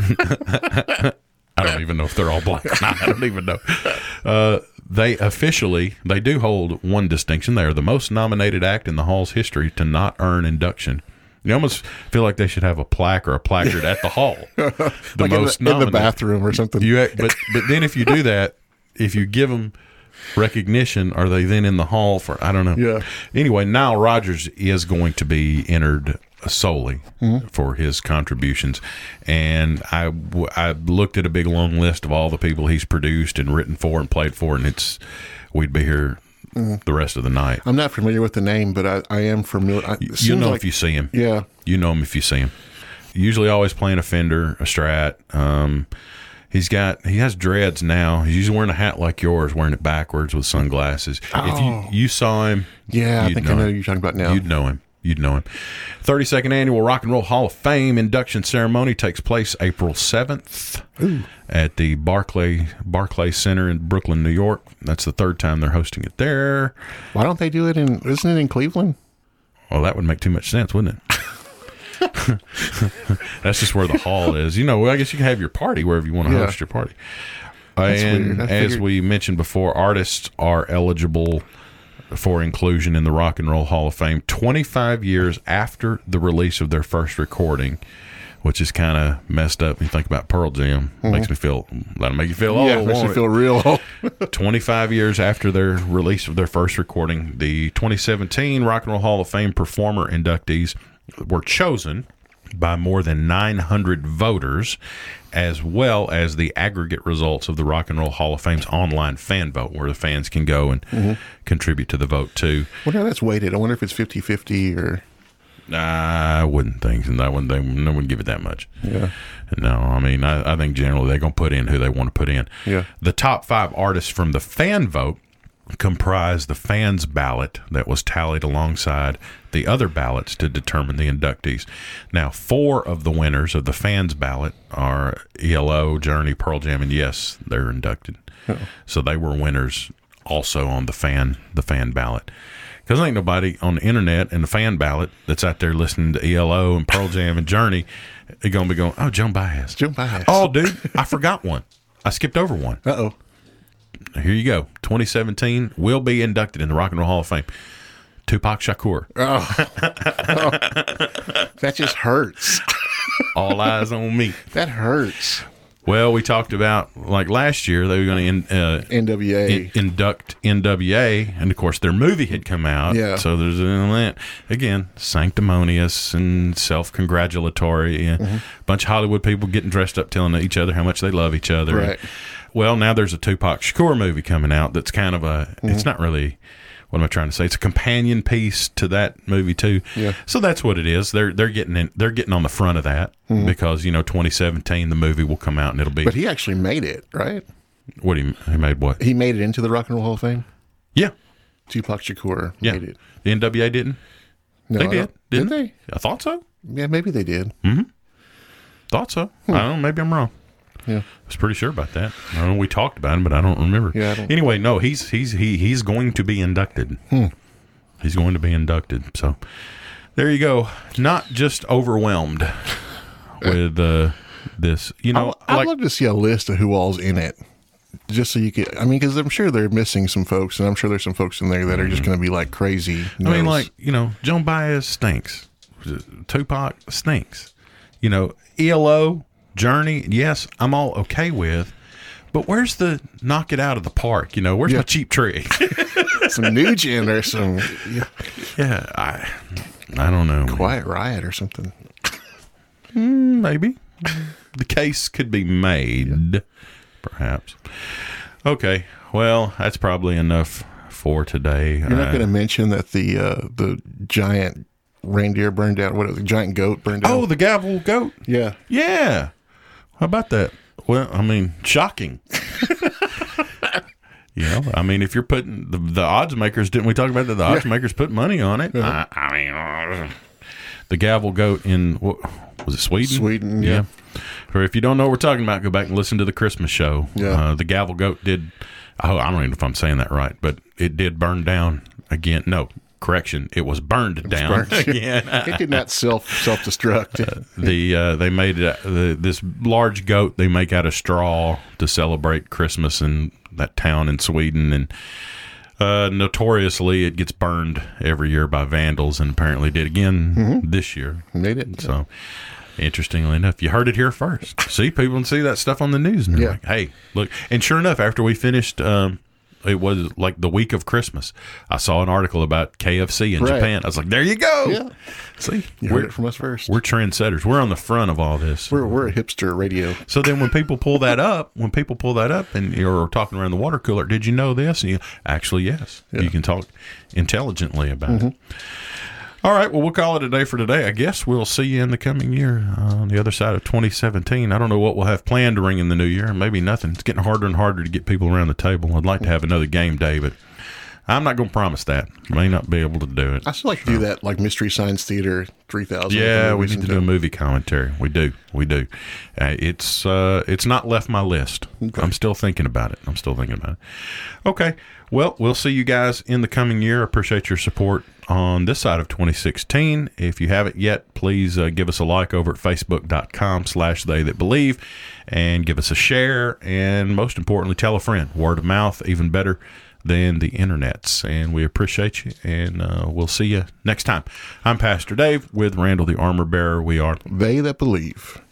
I don't even know if they're all black. I don't even know. Uh, they officially, they do hold one distinction. They are the most nominated act in the Hall's history to not earn induction. You almost feel like they should have a plaque or a placard at the Hall. The Like most in, the, in the nominated. bathroom or something. You act, but but then if you do that, if you give them recognition, are they then in the Hall for? I don't know. Yeah. Anyway, Nile Rodgers is going to be entered solely Mm-hmm. for his contributions, and I w- I looked at a big long list of all the people he's produced and written for and played for, and it's we'd be here Mm-hmm. the rest of the night. I'm not familiar with the name, but I, I am familiar. I, it You seems know like, if you see him. Yeah. You know him if you see him. Usually always playing a Fender, a Strat. Um, he's got he has dreads now. He's usually wearing a hat like yours, wearing it backwards with sunglasses. If Oh. you you saw him, Yeah, I you'd think I know him. who you're talking about now. You'd know him. You'd know him. thirty-second Annual Rock and Roll Hall of Fame induction ceremony takes place April seventh at the Barclay Barclay Center in Brooklyn, New York. That's the third time they're hosting it there. Why don't they do it in, isn't it in Cleveland? Well, that would make too much sense, wouldn't it? That's just where the hall is. You know, well, I guess you can have your party wherever you want to Yeah. host your party. That's and weird. I as figured- we mentioned before, artists are eligible for inclusion in the Rock and Roll Hall of Fame twenty-five years after the release of their first recording, which is kind of messed up. When you think about Pearl Jam, makes me feel, that'll make you feel old. yeah, makes won't you it? feel real old. twenty-five years after their release of their first recording, the twenty seventeen Rock and Roll Hall of Fame performer inductees were chosen by more than nine hundred voters, as well as the aggregate results of the Rock and Roll Hall of Fame's online fan vote, where the fans can go and Mm-hmm. contribute to the vote too. I wonder how that's weighted. I wonder if it's fifty-fifty or... I wouldn't think, I wouldn't think, no one would give it that much. Yeah. No, I mean, I, I think generally they're going to put in who they want to put in. Yeah. The top five artists from the fan vote comprise the fans' ballot that was tallied alongside the other ballots to determine the inductees. Now, four of the winners of the fans' ballot are E L O, Journey, Pearl Jam, and yes, they're inducted. Oh. So they were winners also on the fan the fan ballot. Because ain't nobody on the internet and the fan ballot that's out there listening to E L O and Pearl Jam and Journey are going to be going, oh, Joan Baez. Joan Baez. Oh, dude, I forgot one. I skipped over one. Uh-oh. Here you go. twenty seventeen will be inducted in the Rock and Roll Hall of Fame. Tupac Shakur. Oh. That just hurts. All eyes on me. That hurts. Well, we talked about, like last year, they were going to uh, N W A. in, induct N W A, and of course their movie had come out. Yeah. So there's an that again, sanctimonious and self-congratulatory. A Mm-hmm. bunch of Hollywood people getting dressed up, telling each other how much they love each other. Right. Well, now there's a Tupac Shakur movie coming out that's kind of a. Mm-hmm. It's not really. What am I trying to say? It's a companion piece to that movie too. Yeah. So that's what it is. They're they're getting in, they're getting on the front of that because you know twenty seventeen the movie will come out and it'll be. But he actually made it, right? what do you he made what? He made it into the Rock and Roll Hall of Fame. Yeah. Tupac Shakur Yeah. made it. The N W A didn't. No, They I did, don't- didn't Did they? I thought so. Yeah, maybe they did. Thought so. I don't know. Maybe I'm wrong. Yeah. I was pretty sure about that. I don't know. We talked about him, but I don't remember. Yeah, I don't- Anyway, no, he's he's he he's going to be inducted. He's going to be inducted. So there you go. Not just overwhelmed with uh, this. You know, I'd like love to see a list of who all's in it. Just so you could, I mean, because I'm sure they're missing some folks, and I'm sure there's some folks in there that are just going to be like crazy. I mean, knows. like you know, Joan Baez stinks. Tupac stinks. You know, E L O, Journey. Yes, I'm all okay with. But where's the knock it out of the park? You know, where's Yeah. my cheap trick? some Nugent or some yeah, Yeah, I, I don't know. Quiet Riot or something. Maybe the case could be made, perhaps. Okay, well, that's probably enough for today. You're not going to mention that the uh, the giant reindeer burned down. What? The giant goat burned down. Oh, the gavel goat. yeah. Yeah. How about that? Well, I mean, shocking. You know, I mean, if you're putting the, the odds makers, didn't we talk about that? The odds makers put money on it. I, I mean, uh, the gavel goat in, what was it, Sweden? Sweden, yeah. Or if you don't know what we're talking about, go back and listen to the Christmas show. Yeah. Uh, the gavel goat did, oh, I don't even know if I'm saying that right, but it did burn down again. No, correction, it was burned It down was burned. again. It did not self self destruct. uh, the uh, they made it, the, this large goat they make out of straw to celebrate Christmas in that town in Sweden, and uh, notoriously it gets burned every year by vandals, and apparently did again mm-hmm. this year. Made it. So. Interestingly enough, you heard it here first. See, people see that stuff on the news, and they're yeah. like, "Hey, look!" And sure enough, after we finished, um, it was like the week of Christmas. I saw an article about K F C in right. Japan. I was like, "There you go!" Yeah. See, you heard it from us first. We're trendsetters. We're on the front of all this. We're we're a hipster radio. So then, when people pull that up, when people pull that up, and you're talking around the water cooler, did you know this? And you, actually, yes, yeah. you can talk intelligently about mm-hmm. it. All right, well, we'll call it a day for today. I guess we'll see you in the coming year uh, on the other side of twenty seventeen. I don't know what we'll have planned to ring in the new year. Maybe nothing. It's getting harder and harder to get people around the table. I'd like to have another game day, but I'm not going to promise that. May not be able to do it. I still like to do that, like Mystery Science Theater three thousand. Yeah, we need to do a movie commentary. We do. We do. Uh, it's uh, it's not left my list. Okay. I'm still thinking about it. I'm still thinking about it. Okay. Well, we'll see you guys in the coming year. Appreciate your support on this side of twenty sixteen. If you haven't yet, please uh, give us a like over at facebook.com slash they that believe, and give us a share, and most importantly, tell a friend. Word of mouth, even better than the internets. And we appreciate you, and uh, we'll see you next time. I'm Pastor Dave with Randall the Armor Bearer. We are They That Believe.